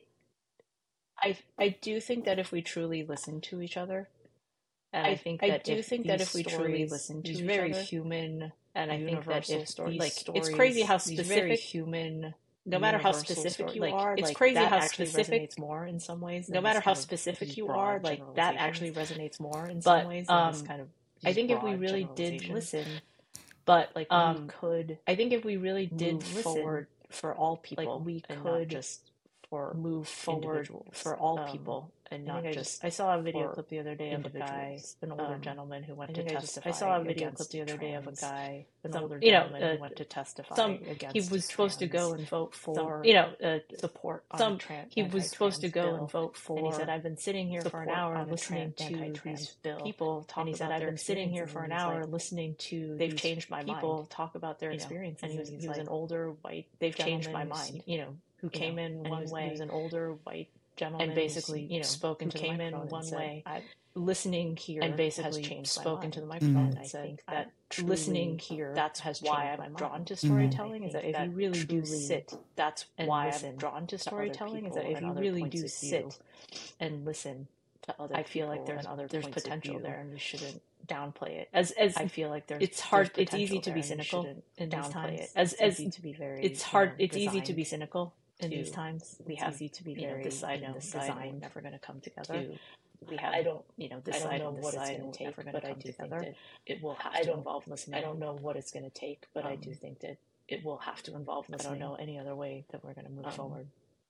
I, I do think that if we truly listen to each other, and I, I think that I do if think that if we truly listen to each very other, human, and I think that if stories, like stories, it's crazy how specific human. No matter how specific story, you like, are, it's like, crazy how specific resonates more in some ways. No matter how specific you are, like that actually resonates more in but, some ways. Um, kind of I think if we really did listen, but like um, we could, I think if we really did listen forward for all people, like we could just for move forward for all um, people. And not I just, I saw a video clip the other day of a guy, an older um, gentleman who went to testify. I, just, I saw a video clip the other day of a guy, an some, older you know, gentleman uh, who went to testify some, against. He was supposed to go and vote for, some, you know, uh, support. Some trans, he was supposed to go bill. and vote for. And he said, "I've been sitting here for an hour listening to these people talk." And he said, "I've been sitting here for an hour listening to they've changed my mind. People talk about their experiences." And he was, he was an older white. They've changed my mind. You know, who came in one way. He was an older white. Gentleman and basically, you know, spoken to came in one said, way. I, listening here and basically has changed spoken to the microphone. Mm-hmm. I think that listening here that's has why I'm drawn to storytelling. Mm-hmm. Is that if you really do sit, that's why I'm drawn to storytelling. Is that if you really do sit and listen to other, I feel like there's other there's potential there, and we shouldn't downplay it. As as I feel like there's it's hard. It's easy to be cynical in these times. As as to be very. It's hard. It's easy to be cynical. In to, these times, we have easy to be very, you know, decide and decide we're never going to come together. To, we have, I don't, you know, decide and decide and take, but I do think that it will have to involve listening. I don't know what it's going to take, but um, I do think that it will have to involve listening. I don't know any other way that we're going to move um, forward.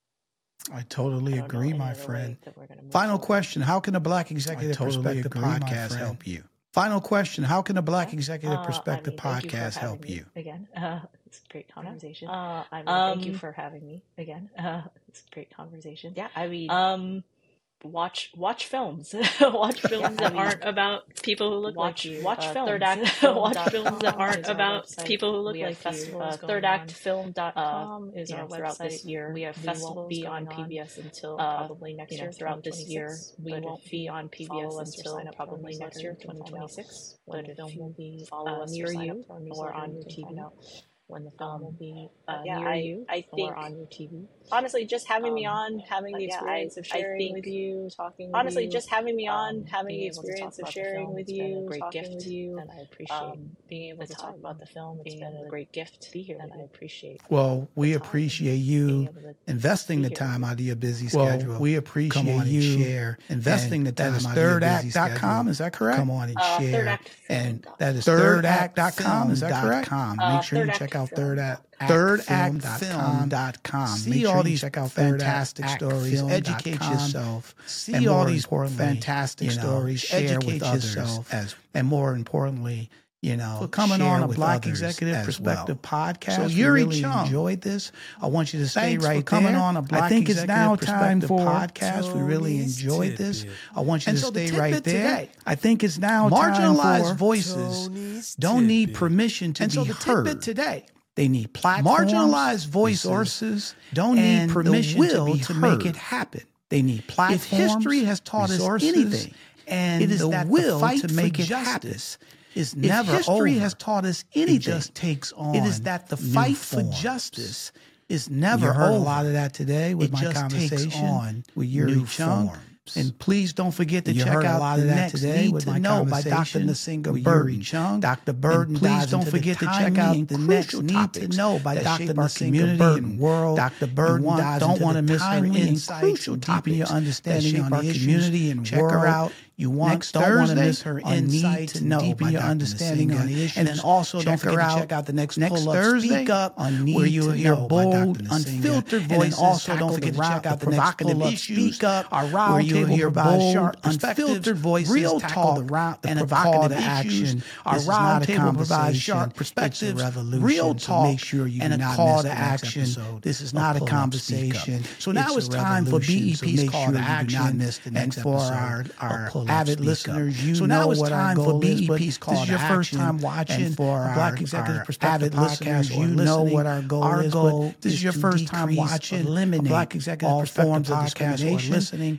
I totally I agree, my friend. Final forward. question: how can a Black Executive totally Perspective agree, podcast help you? Final question: how can a Black Executive uh, Perspective I mean, podcast you help you? Again. Uh, It's a great conversation. Uh, I mean, um, thank you for having me again. Uh, it's a great conversation. Yeah, I mean, um, watch watch films. watch films that aren't about people who look watch, like you. Watch uh, films. Third act. watch films that aren't about people who look we like you. Uh, third act film dot com uh, is our website. This year, we have festivals we won't be on P B S until uh, probably next year. Throughout this year, we won't be on P B S until probably next year, twenty twenty-six. When the film will be near you or on your T V. When the film um, will be uh, yeah, near I, you I think, or on your T V. Honestly, just having um, me on, having the experience yeah, I, of sharing think, with you, talking with honestly, you. Honestly, just having me on, um, having the experience of sharing with you, great talking gift, with you. And I appreciate um, being able to talk about the film. It's been a great gift to be here, and I appreciate Well, we appreciate you investing the time out of your busy schedule. Well, we appreciate you share investing the time out of your busy schedule. third act dot com, is that correct? Come on and uh, share. And that is third act dot com, is that correct? Make sure you check out Third Act, third act film dot com. See all these check out fantastic stories, educate yourself. See all these fantastic stories, educate yourself, as and more importantly, you know, for coming on a Black Executive Perspective well. podcast. So Yuri really Chung enjoyed this. I want you to stay Thanks right for coming there. on a Black I think it's now time for podcast. We really enjoyed this. I want you and to so stay the right there. Today, I think it's now marginalized time for voices don't need permission to and be so the heard today. They need platforms, marginalized voices, resources, don't need permission will to, be to make it happen. They need platforms. If history has taught us anything, and it is the that will the fight to make it happen is never if history over. has taught us anything, it just takes on. It is that the fight for justice is never you heard over. a lot of that today with it my just conversation takes on with Yuri Chung. Forms. And please don't forget to you check out a lot of that today with my know by Doctor Nasinga Burden. Chung. Doctor Burden. Please don't forget to check out the next Need to Know by Doctor Nasinga Burden. World. Doctor Burden don't want to miss her insights and deepen your understanding on the community and check her out. You want Next don't want to miss her insights and deepen your understanding on the issues. And then also check don't forget her out. to check out the next, next Thursday Speak Up on where you will hear bold, unfiltered voices. And also don't forget to check out the provocative issues. Speak Up, our round where you will hear bold, unfiltered voices, real talk, and a call to action. Our round table provides sharp perspectives, real talk, and a call to action. This is not a conversation. So now it's time for B E P's call to action, and for our our avid listeners, you so know now it's what time our goal for B E P's call This is your first time watching and for our Black Executive Perspective avid listeners, you know what our goal our is. Goal this is your first time watching eliminate Black Executive all Perspective podcast or listening, and how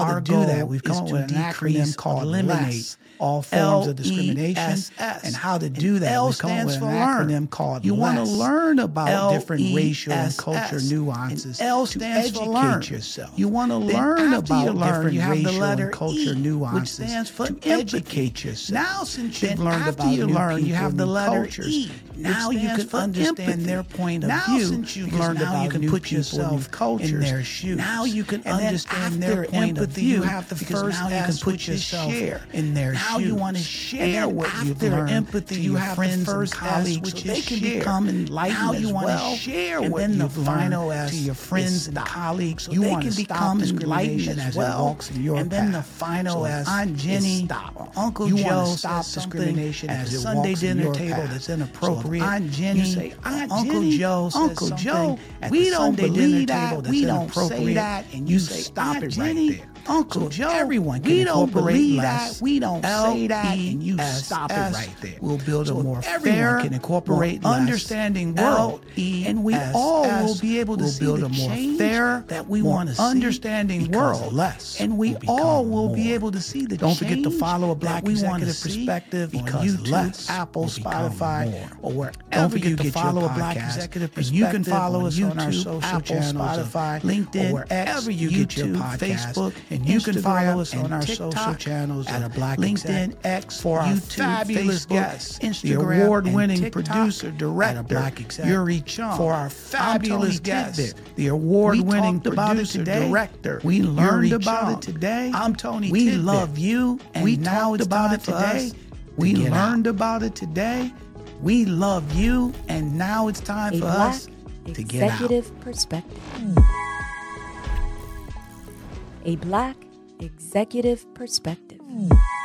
to do that, we've come up with an acronym called eliminate all forms of discrimination. And how to do that, we've come up with an acronym called You want to learn about different racial and culture nuances. L stands for learn. Yourself. You want to learn about different racial and culture nuances, which stands for to educate yourself. Now, since you've learned about you learn, you have the letter E. Now you can understand their point of view. Now, since you've learned about you can put yourself in their shoes. Now you can understand their point of view. You have the first now you can put yourself in their shoes. Now you want to share what you've learned. Empathy, you have friends and colleagues, so they can become enlightened. Now you want to share what you've learned to your friends and colleagues, so they can become enlightened as well. And then the final as Aunt Jenny or Uncle Joe stop discrimination at the Sunday dinner table that's inappropriate. Aunt Jenny, you say, Aunt Uncle Jenny, Joe, Uncle Joe, we don't believe that. We don't say that, and you say, stop it right there. Uncle so Joe, everyone can we don't believe that. We don't say that, and you stop it right there. We'll build so a more fair, can incorporate more understanding world, and we all will be able to see build a more fair that we want to see understanding world, less, and we all will be able to see the. Don't forget to follow a Black Executive Perspective on YouTube, Apple, Spotify, or wherever don't forget you to get follow your a Black Executive Perspective. You can follow us on our social channels, Spotify, LinkedIn, wherever you get your podcast, Facebook. And you Instagram can follow us on our TikTok social channels at a Black LinkedIn, X, for our YouTube, fabulous Facebook, guests, Instagram, the award-winning producer, director, Black Yuri Chung, for our fabulous guests, the award-winning producer, director. We learned about it today. I'm Tony. We Tidbit. Love you, and we now talked about it today. We learned out. About it today. We love you, and now it's time a for us to get out. Executive Perspective. A Black Executive Perspective.